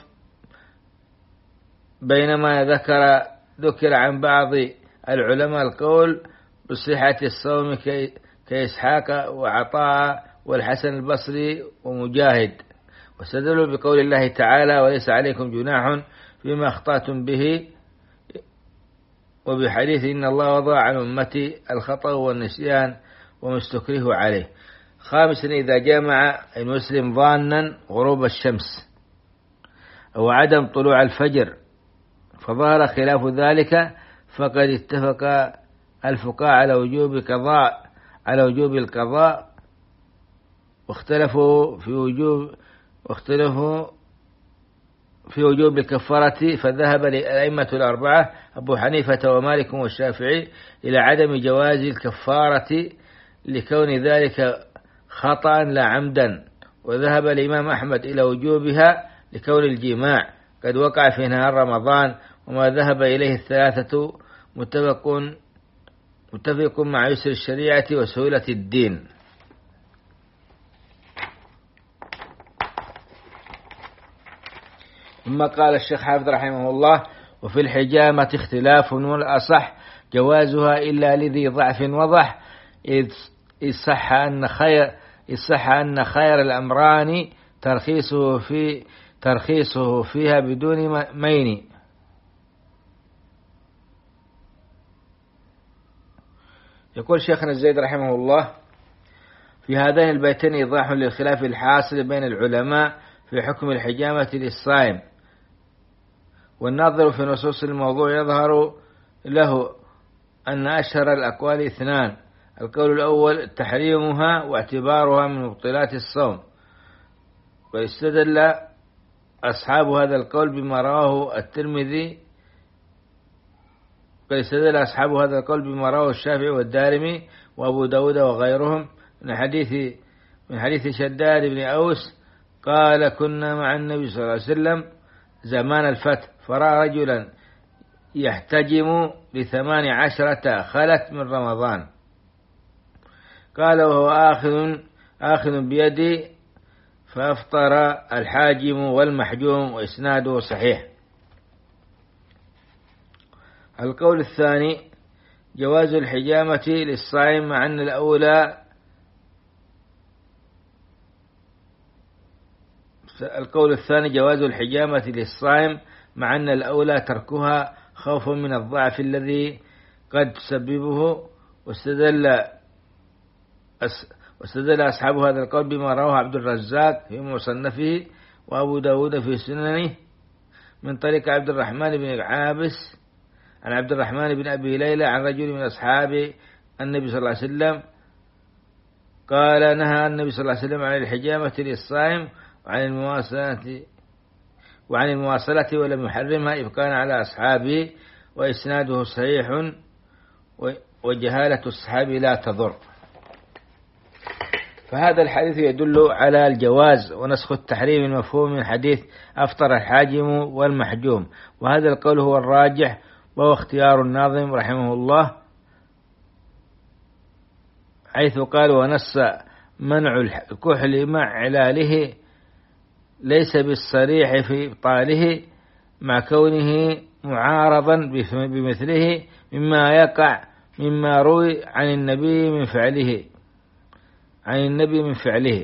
بينما ذكر عن بعض العلماء القول بصحة الصوم كإسحاق وعطاء والحسن البصري ومجاهد، واستدلوا بقول الله تعالى: وليس عليكم جناح فيما أخطأتم به، وبحديث إن الله وضع عن أمتي الخطأ والنسيان وما استكرهوا عليه. خامسا إذا جمع المسلم ظانا غروب الشمس أو عدم طلوع الفجر فظهر خلاف ذلك، فقد اتفق الفقهاء على وجوب القضاء، واختلفوا في وجوب الكفارة، فذهب الأئمة الأربعة أبو حنيفة ومالك والشافعي إلى عدم جواز الكفارة لكون ذلك خطأ لا عمدا، وذهب الإمام أحمد إلى وجوبها لكون الجماع قد وقع في نهار رمضان، وما ذهب إليه الثلاثة متفق مع يسر الشريعة وسهولة الدين. ثم قال الشيخ حافظ رحمه الله: وفي الحجامة اختلاف، والأصح جوازها إلا لذي ضعف وضح، إذ صح أن خير الأمران ترخيصه فيها بدون مين، يقول شيخنا الزيد رحمه الله: في هذين البيتين إيضاح للخلاف الحاصل بين العلماء في حكم الحجامة للصائم، والناظر في نصوص الموضوع يظهر له أن أشهر الأقوال اثنان: القول الأول تحريمها واعتبارها من مبطلات الصوم، واستدل أصحاب هذا القول بما رواه الترمذي، بما رواه الشافعي والدارمي وأبو داود وغيرهم من حديث شداد بن أوس قال: كنا مع النبي صلى الله عليه وسلم زمان الفتح، فرأى رجلا يحتجم ل18 خلت من رمضان، قال: وهو آخذ بيدي، فأفطر الحاجم والمحجوم، وإسناده صحيح. القول الثاني جواز الحجامة للصائم، مع أن الأولى تركها خوفا من الضعف الذي قد تسببه، واستدل أصحاب هذا القول بما رواه عبد الرزاق في مصنفه وأبو داود في سننه من طريق عبد الرحمن بن عابس عن عبد الرحمن بن أبي ليلى عن رجل من أصحاب النبي صلى الله عليه وسلم قال: نهى النبي صلى الله عليه وسلم عن الحجامة للصائم وعن المواصلة ولم يحرمها إبقاء على أصحابه، وإسناده صحيح، وجهالة الصحابي لا تضر. فهذا الحديث يدل على الجواز ونسخ التحريم المفهوم من حديث أفطر الحاجم والمحجوم، وهذا القول هو الراجح، وهو اختيار الناظم رحمه الله، حيث قال: ونص منع الكحل مع علاله ليس بالصريح في إبطاله، مع كونه معارضا بمثله مما روي عن النبي من فعله.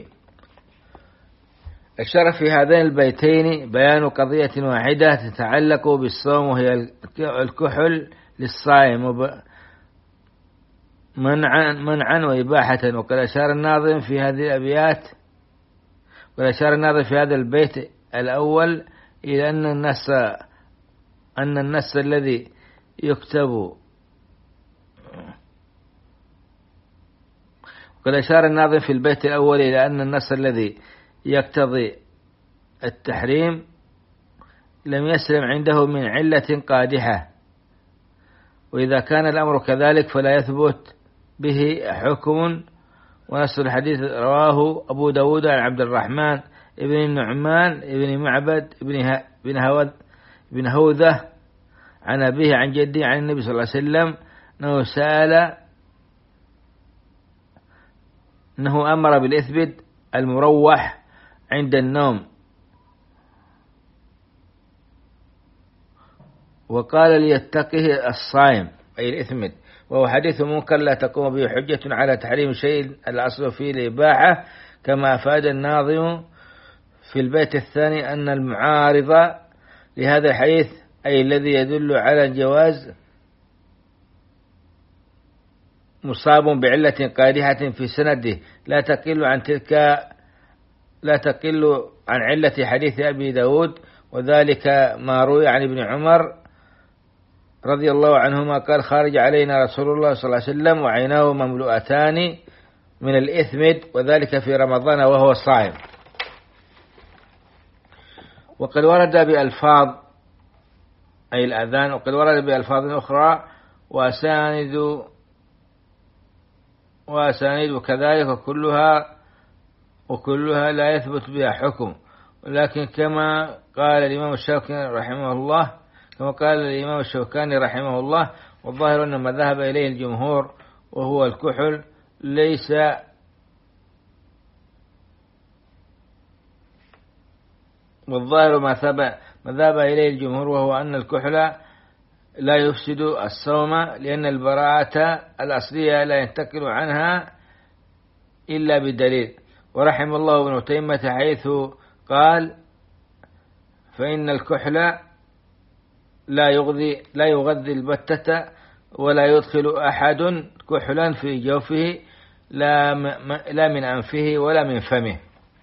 الشرف في هذين البيتين بيان قضية واحدة تتعلق بالصوم، وهي الكحل للصائم منعا وإباحة. وقد أشار الناظم في هذا البيت الأول إلى أن النص الذي يكتب وقد أشار الناظم في البيت الأول إلى أن النص الذي يقتضي التحريم لم يسلم عنده من علة قادحة، وإذا كان الأمر كذلك فلا يثبت به حكم. ونص الحديث رواه أبو داود عن عبد الرحمن بن النعمان بن معبد بن هوذة عن أبيه عن جده عن النبي صلى الله عليه وسلم أنه أمر بالإثبت المروح عند النوم، وقال: ليتقه الصائم، أي الإثمد، وهو حديث منكر لا تقوم به حجة على تحريم شيء الأصل فيه الإباحة، كما أفاد الناظم في البيت الثاني أن المعارض لهذا الحديث، أي الذي يدل على الجواز، مصاب بعلة قادحة في سنده لا تقل عن علة حديث أبي داود، وذلك ما روي عن ابن عمر رضي الله عنهما قال: خرج علينا رسول الله صلى الله عليه وسلم وعيناه مملوءتان من الإثمد، وذلك في رمضان وهو صائم. وقد ورد بألفاظ، أي الأذان، وقد ورد بألفاظ أخرى وأسانيد كذلك، وكلها لا يثبت بها حكم، ولكن كما قال الإمام الشوكاني رحمه الله، والظاهر أن ما ذهب إليه الجمهور وهو الكحل ليس والظاهر ما ذهب إليه الجمهور وهو أن الكحل لا يفسد الصوم، لأن البراءة الأصلية لا ينتقل عنها إلا بدليل. ورحم الله ابن تيمية حيث قال: فإن الكحل لا يغذي البتة، ولا يدخل أحد كحلا في جوفه لا من أنفه ولا من فمه.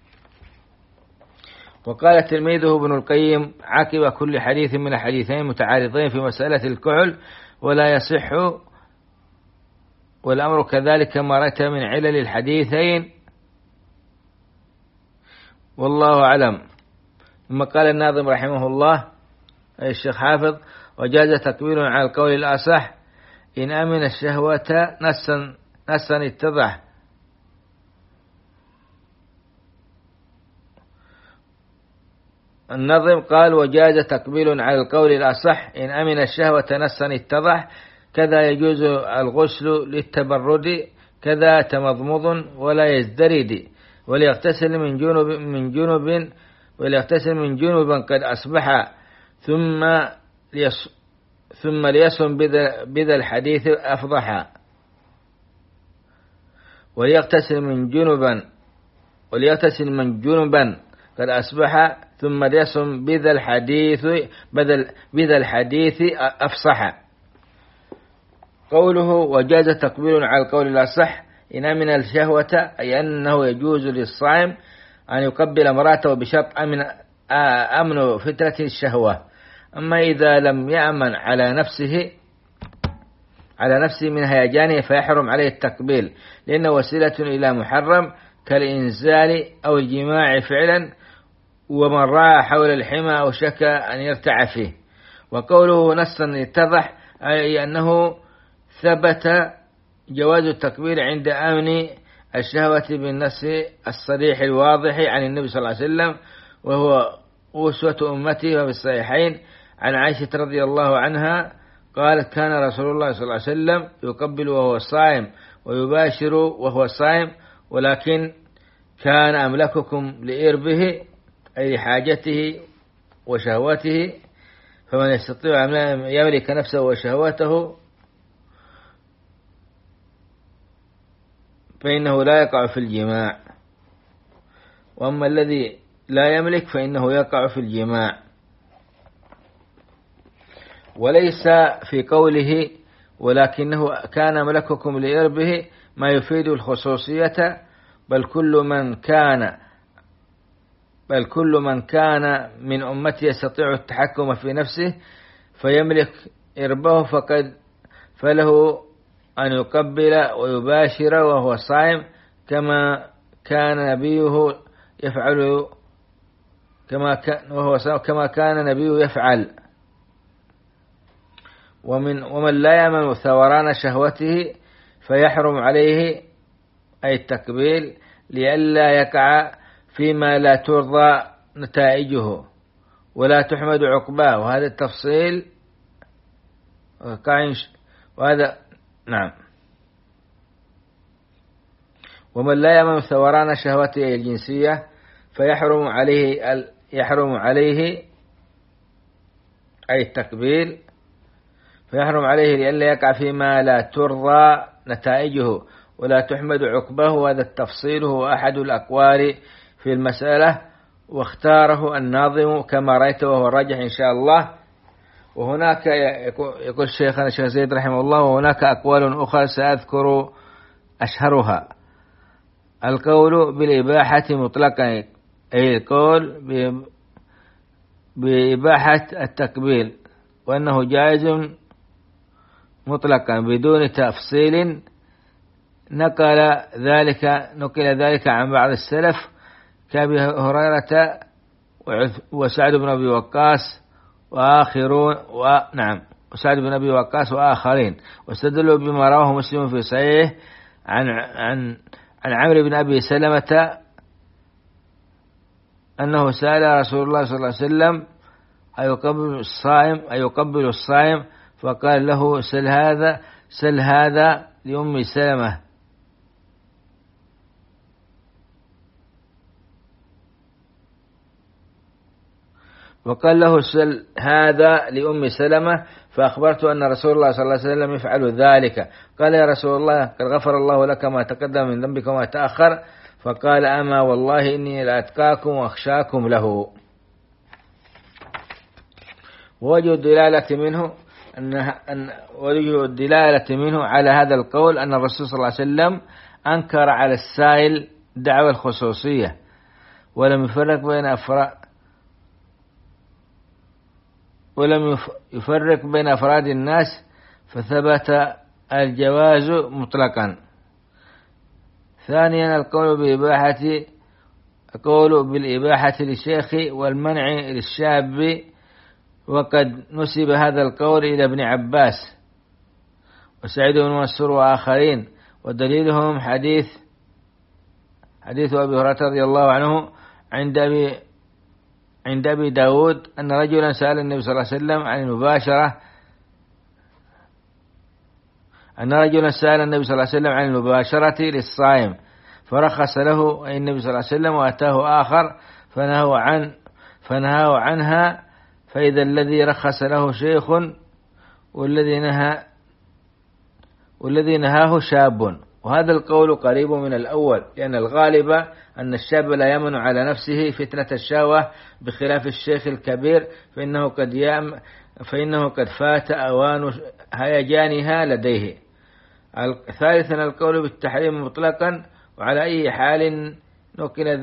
وقال تلميذه ابن القيم عقب كل حديث من الحديثين متعارضين في مسألة الكحل ولا يصح، والأمر كذلك كما رأيت من علل الحديثين، والله أعلم. ثم قال الناظم رحمه الله الشيخ حافظ: وجاز تكبير على القول الأصح إن أمن الشهوة نصا اتضح. النظم قال: وجاز تقبيل على القول الأصح إن أمن الشهوة نصا اتضح، كذا يجوز الغسل للتبرد، كذا تمضمض ولا يزدرد، وليغتسل من جنوب قد أصبح، ثم ليصم بذا الحديث أفضح، وليغتسل من جنوبا قد أصبح، ثم ليصم بذا الحديث أفصح. قوله وجاز تقبيل على القول الأصح إن أمن الشهوة، أي أنه يجوز للصائم أن يقبل امرأته بشرط أمن فترة الشهوة. أما إذا لم يأمن على نفسه من هيجانه فيحرم عليه التقبيل، لأنه وسيلة إلى محرم كالإنزال أو الجماع فعلا، ومن رأى حول الحمى أو شك أن يرتع فيه. وقوله نصا اتضح، أي أنه ثبت جواز التكبير عند أمن الشهوة بالنص الصريح الواضح عن النبي صلى الله عليه وسلم، وهو أسوة أمته. وفي الصحيحين عن عائشة رضي الله عنها قالت: كان رسول الله صلى الله عليه وسلم يقبل وهو صائم ويباشر وهو صائم، ولكن كان أملككم لإربه، أي لحاجته وشهوته، فمن يستطيع أن يملك نفسه وشهوته فإنه لا يقع في الجماع، وأما الذي لا يملك فإنه يقع في الجماع. وليس في قوله ولكنه كان ملككم لإربه ما يفيد الخصوصية، بل كل من كان من أمتي يستطيع التحكم في نفسه فيملك إربه فله أن يقبل ويباشر وهو صائم، كما كان نبيه يفعل كما كان نبيه يفعل. ومن لا يمن ثوران شهوته فيحرم عليه أي التقبيل، لئلا يقع فيما لا ترضى نتائجه ولا تحمد عقباه، وهذا التفصيل وهذا نعم. ومن لا يمن ثوران شهوته الجنسية فيحرم عليه أي التقبيل، فيحرم عليه لئلا يقع فيما لا ترضى نتائجه ولا تحمد عقباه، وهذا التفصيل هو أحد الأقوال في المسألة، واختاره الناظم كما رأيت وهو الراجح إن شاء الله. وهناك يقول شيخنا الشيخ زيد رحمه الله: وهناك أقوال أخرى سأذكر أشهرها. القول بالإباحة مطلقا، أي القول بإباحة التقبيل، وأنه جائز مطلقا بدون تفصيل. نقل ذلك عن بعض السلف كأبي هريرة وسعد بن أبي وقاص وآخرين، واستدلوا بما رواه مسلم في صحيح عن عمرو بن أبي سلمة أنه سأل رسول الله صلى الله عليه وسلم: أيقبل الصائم؟ فقال له: سل هذا لأم سلمة. وقال له: سل هذا لأم سلمة، فأخبرت أن رسول الله صلى الله عليه وسلم يفعل ذلك. قال: يا رسول الله، قد غفر الله لك ما تقدم من ذنبك وما تأخر. فقال: أما والله إني لأتقاكم وأخشاكم له. ووجه الدلالة منه وجه الدلالة منه على هذا القول أن الرسول صلى الله عليه وسلم أنكر على السائل دعوى الخصوصية ولم يفرق بين أفراد الناس، فثبت الجواز مطلقا. ثانيا القول بالإباحة للشيخ والمنع للشاب، وقد نسب هذا القول إلى ابن عباس وسعيد بن منصور وآخرين، ودليلهم حديث أبي هريرة رضي الله عنه عند أبي داود أن رجلا سأل النبي صلى الله عليه وسلم عن المباشرة للصائم فرخص له أي النبي صلى الله عليه وسلم، وأتاه آخر فنهاه عنها، فإذا الذي رخص له شيخ والذي نهاه شاب. وهذا القول قريب من الأول، لأن الغالب أن الشاب لا يمن على نفسه فتنة الشهوة بخلاف الشيخ الكبير، فإنه قد فات أوان هيجانها لديه. ثالثا القول بالتحريم مطلقا، وعلى أي حال نقل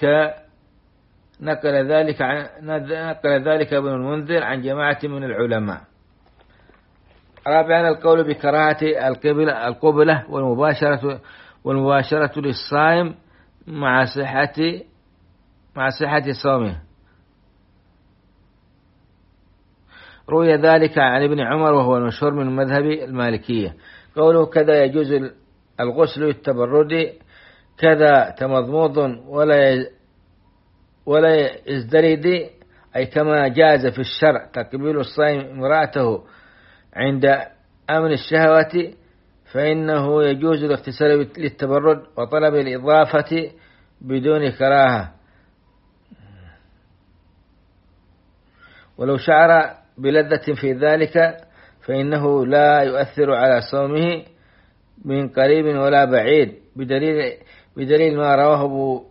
ذلك ابن المنذر عن جماعة من العلماء. رابعا القول بكراهة القبلة والمباشرة للصائم مع صحة صومه. روي ذلك عن ابن عمر وهو المشهور من مذهب المالكية. قوله كذا يجوز الغسل للتبرد، كذا تمضمض ولا يزدرد، أي كما جاز في الشرع تقبيل الصائم امرأته عند أمن الشهوة، فإنه يجوز الاغتسال للتبرد وطلب الإضافة بدون كراهة، ولو شعر بلذة في ذلك فإنه لا يؤثر على صومه من قريب ولا بعيد، بدليل ما رواه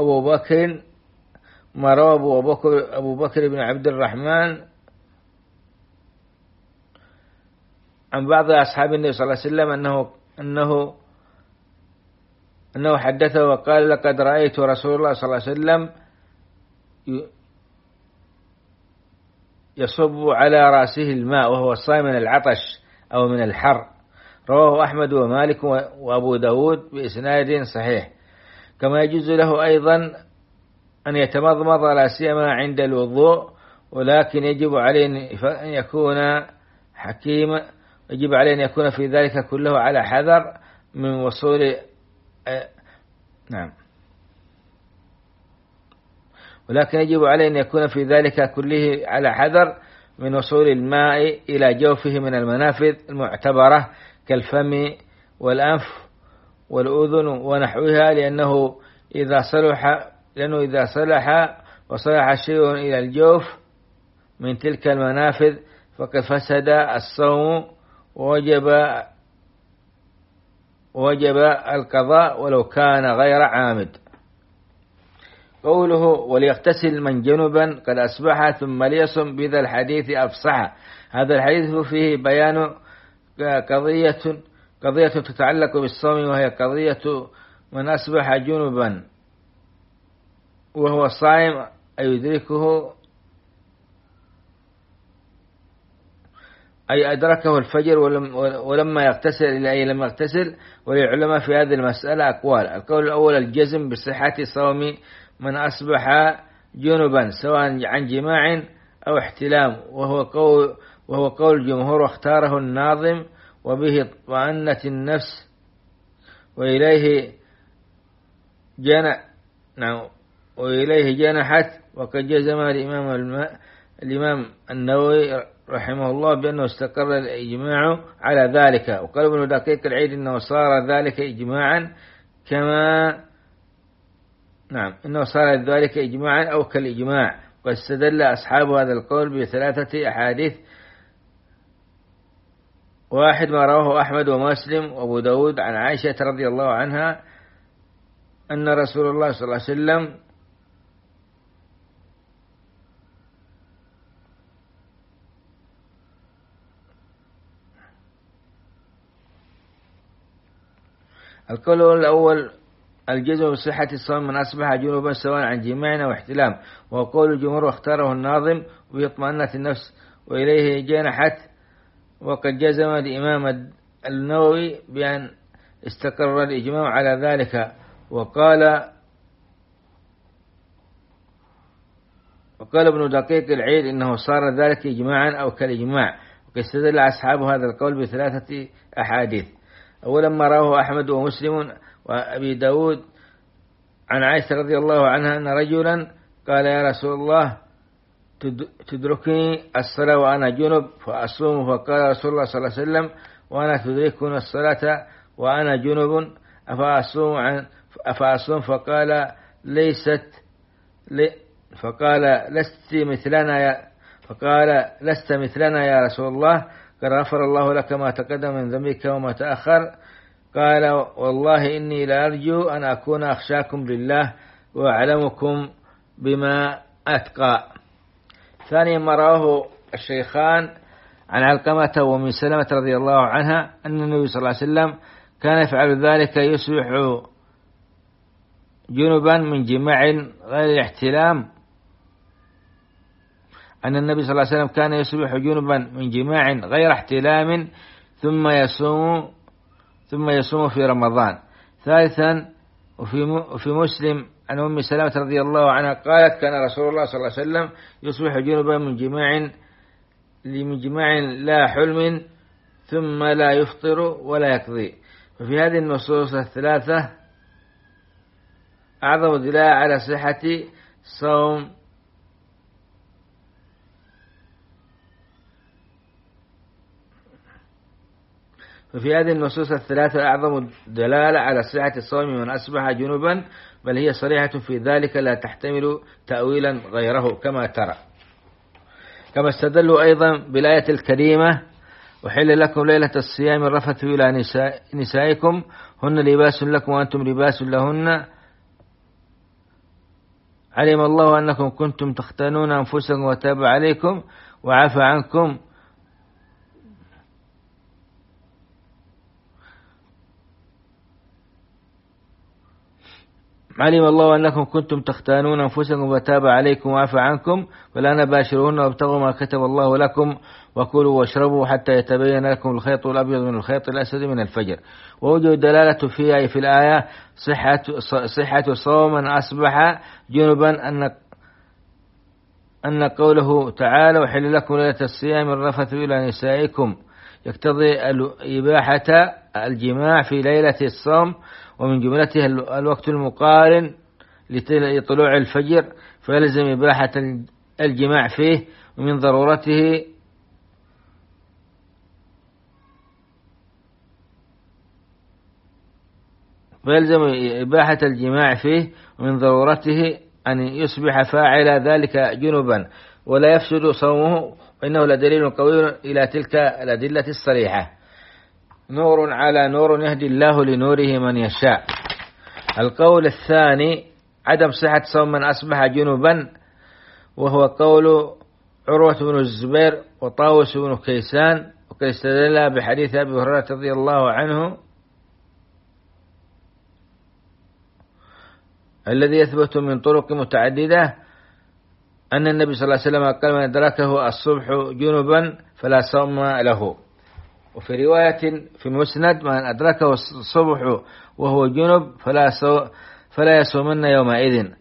أبو بكر بن عبد الرحمن عن بعض أصحاب النبي صلى الله عليه وسلم أنه حدثه وقال لقد رأيت رسول الله صلى الله عليه وسلم يصب على رأسه الماء وهو صائم من العطش أو من الحر. رواه أحمد ومالك وأبو داود بإسناد صحيح. كما يجوز له أيضا أن يتمضمض لا سيما عند الوضوء، ولكن يجب عليه أن يكون في ذلك كله على حذر من وصول الماء إلى جوفه من المنافذ المعتبرة كالفم والأنف والأذن ونحوها، لأنه إذا صلح وصلح شيء إلى الجوف من تلك المنافذ فقد فسد الصوم ووجب القضاء ولو كان غير عامد. قوله وليغتسل من جنبا قد أصبح ثم ليصم، بذا الحديث أفصح. هذا الحديث فيه بيان قضية تتعلق بالصوم، وهي قضية من أصبح جنبا وهو صائم أي أدركه الفجر ولما يغتسل إلى أي لم يغتسل. وللعلماء في هذه المسألة أقوال. القول الأول الجزم بصحة صوم من أصبح جنبا سواء عن جماع أو احتلام، وهو قول الجمهور واختاره الناظم، وبه اطمأنت النفس وإليه جنحت. وقد جزم الإمام النووي رحمه الله بأنه استقر الإجماع على ذلك. وقال ابن دقيق العيد إنه صار ذلك إجماعا أو كالإجماع. واستدل أصحاب هذا القول بثلاثة أحاديث: واحد ما رواه أحمد ومسلم وأبو داود عن عائشة رضي الله عنها أن رسول الله صلى الله عليه وسلم القول الأول الجزم بصحة الصوم من أصبح جنوبا سواء عن جماع أو احتلام، وهو قول الجمهور واختاره الناظم ويطمئنت النفس وإليه جنحت. وقد جزم الإمام النووي بأن استقر الإجماع على ذلك، وقال ابن دقيق العيد إنه صار ذلك إجماعا أو كالإجماع. وقد استدل أصحاب هذا القول بثلاثة أحاديث. أولا ما رواه أحمد ومسلم وأبي داود عن عائشة رضي الله عنها أن رجلا قال يا رسول الله تدركني الصلاة وأنا جنب فأصوم، فقال رسول الله صلى الله عليه وسلم وأنا تدركني الصلاة وأنا جنب أفأصوم؟ فقال لست مثلنا يا رسول الله، قد غفر الله لك ما تقدم من ذنبك وما تأخر. قال والله إني لأرجو أن أكون أخشاكم لله وأعلمكم بما أتقى. ثانيا ما رواه الشيخان عن علقمة وأم سلمة رضي الله عنها أن النبي صلى الله عليه وسلم كان يفعل ذلك، يصبح جنبا من جماع غير الاحتلام. أن النبي صلى الله عليه وسلم كان يصبح جنبا من جماع غير احتلام ثم يصوم في رمضان. ثالثا وفي مسلم عن أم سلمة رضي الله عنها قالت كان رسول الله صلى الله عليه وسلم يصبح جنبا من جماع لا حلم ثم لا يفطر ولا يقضي. وفي هذه النصوص الثلاثة أعظم دلالة على صحة صوم أعظم دلالة على صحة الصوم من أصبح جنوبا، بل هي صريحة في ذلك لا تحتمل تأويلا غيره كما ترى. كما استدلوا أيضا بالآية الكريمة وحل لكم ليلة الصيام الرفث إلى نسائكم هن لباس لكم وأنتم لباس لهن، علم الله أنكم كنتم تختانون أنفسكم وتاب عليكم وعفى عنكم علم الله أنكم كنتم تختانون أنفسكم وتاب عليكم وعفى عنكم فلا باشروهن وابتغوا ما كتب الله لكم وكلوا واشربوا حتى يتبين لكم الخيط الأبيض من الخيط الأسود من الفجر. ووجد دلالة فيها في الآية صحة صوم من أصبح جنبا أن قوله تعالى وحل لكم ليلة الصيام الرفث إلى نسائكم يقتضي إباحة الجماع في ليلة الصوم، ومن جملته الوقت المقارن لطلوع الفجر، فيلزم إباحة الجماع فيه، ومن ضرورته أن يصبح فاعل ذلك جنبا ولا يفسد صومه، وإنه لدليل قوي إلى تلك الأدلة الصريحة. نور على نور يهدي الله لنوره من يشاء. القول الثاني عدم صحة صوم من أصبح جنبا، وهو قول عروة بن الزبير وطاووس بن كيسان، وقد استدل بحديث أبي هريرة رضي الله عنه الذي يثبت من طرق متعددة أن النبي صلى الله عليه وسلم قال من أدركه الصبح جنبا فلا صوم له. وفي رواية في المسند من أدركه الصبح وهو جنب فلا يصومن يومئذ،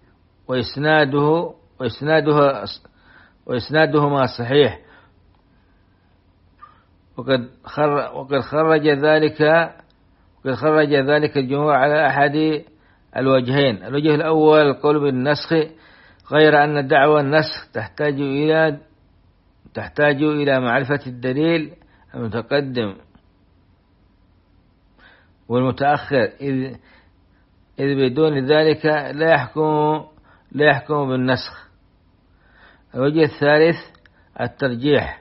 وإسنادهما صحيح. وقد خرج ذلك الجمهور على أحد الوجهين. الوجه الأول القول بالنسخ، غير أن دعوى النسخ تحتاج إلى معرفة الدليل المتقدم والمتأخر، إذ بدون ذلك لا يحكم بالنسخ. الوجه الثالث الترجيح،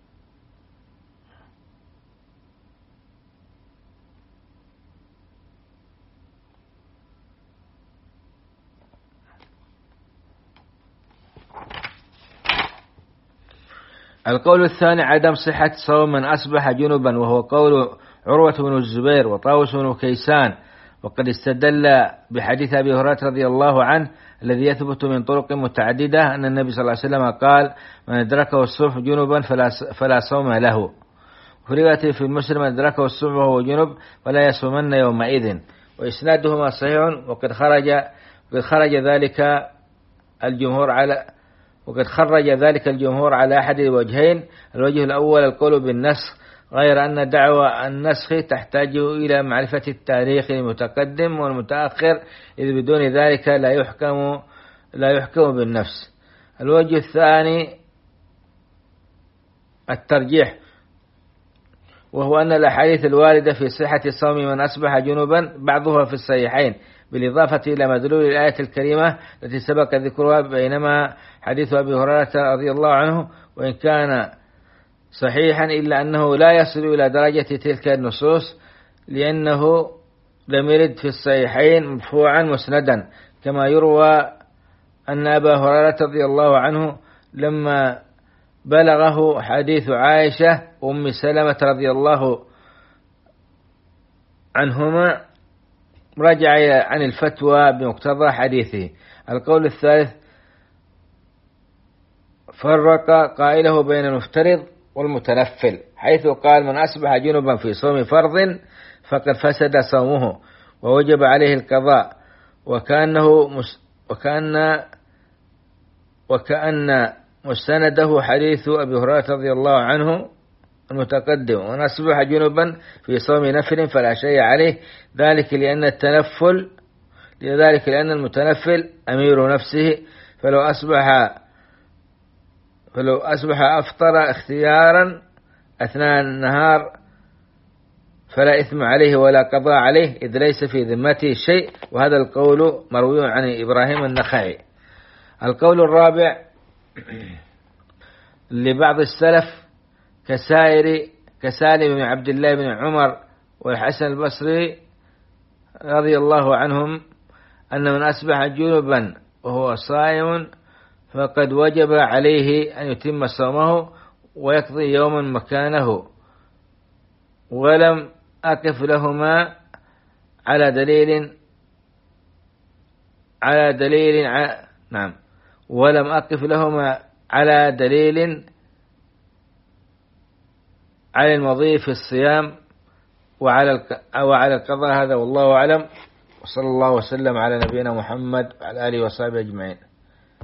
القول الثاني عدم صحة صوم من أصبح جنبا، وهو قول عروة بن الزبير وطاووس بن كيسان، وقد استدل بحديث أبي هريرة رضي الله عنه الذي يثبت من طرق متعددة أن النبي صلى الله عليه وسلم قال: من أدركه الصبح جنبا فلا صوم له. وفي رواية في مسلم: من أدركه الصبح وهو جنب فلا يصومن يومئذ. وإسنادهما صحيح. وقد خرج ذلك الجمهور على أحد الوجهين: الوجه الأول القول بالنسخ، غير أن دعوى النسخ تحتاج إلى معرفة التاريخ المتقدم والمتأخر، إذ بدون ذلك لا يحكم بالنفس. الوجه الثاني الترجيح، وهو أن الأحاديث الواردة في صحة صوم من أصبح جنبا بعضها في الصحيحين، بالإضافة إلى مدلول الآية الكريمة التي سبق ذكرها، بينما حديث أبي هريرة رضي الله عنه وإن كان صحيحا إلا أنه لا يصل إلى درجة تلك النصوص، لأنه لم يرد في الصحيحين مرفوعا مسندا، كما يروى أن أبا هريرة رضي الله عنه لما بلغه حديث عائشة أم سلمة رضي الله عنهما رجع عن الفتوى بمقتضى حديثه. القول الثالث فرق قائله بين المفترض والمتنفل، حيث قال: من أصبح جنبا في صوم فرض فقد فسد صومه ووجب عليه القضاء، وكأن مستنده حديث أبي هريرة رضي الله عنه المتقدم: ومن أصبح جنبا في صوم نفل فلا شيء عليه، ذلك لأن المتنفل أمير نفسه، فلو أصبح أفطر اختيارا أثناء النهار فلا إثم عليه ولا قضاء عليه، إذ ليس في ذمته شيء. وهذا القول مروي عن إبراهيم النخعي. القول الرابع لبعض السلف كسالم بن عبد الله بن عمر والحسن البصري رضي الله عنهم أن من أصبح جنبا وهو صائم فقد وجب عليه أن يتم صومه ويقضي يوما مكانه، ولم أقف لهما على دليل على المضي في الصيام وعلى القضاء. هذا والله أعلم، وصلى الله وسلم على نبينا محمد وعلى آله وصحبه أجمعين.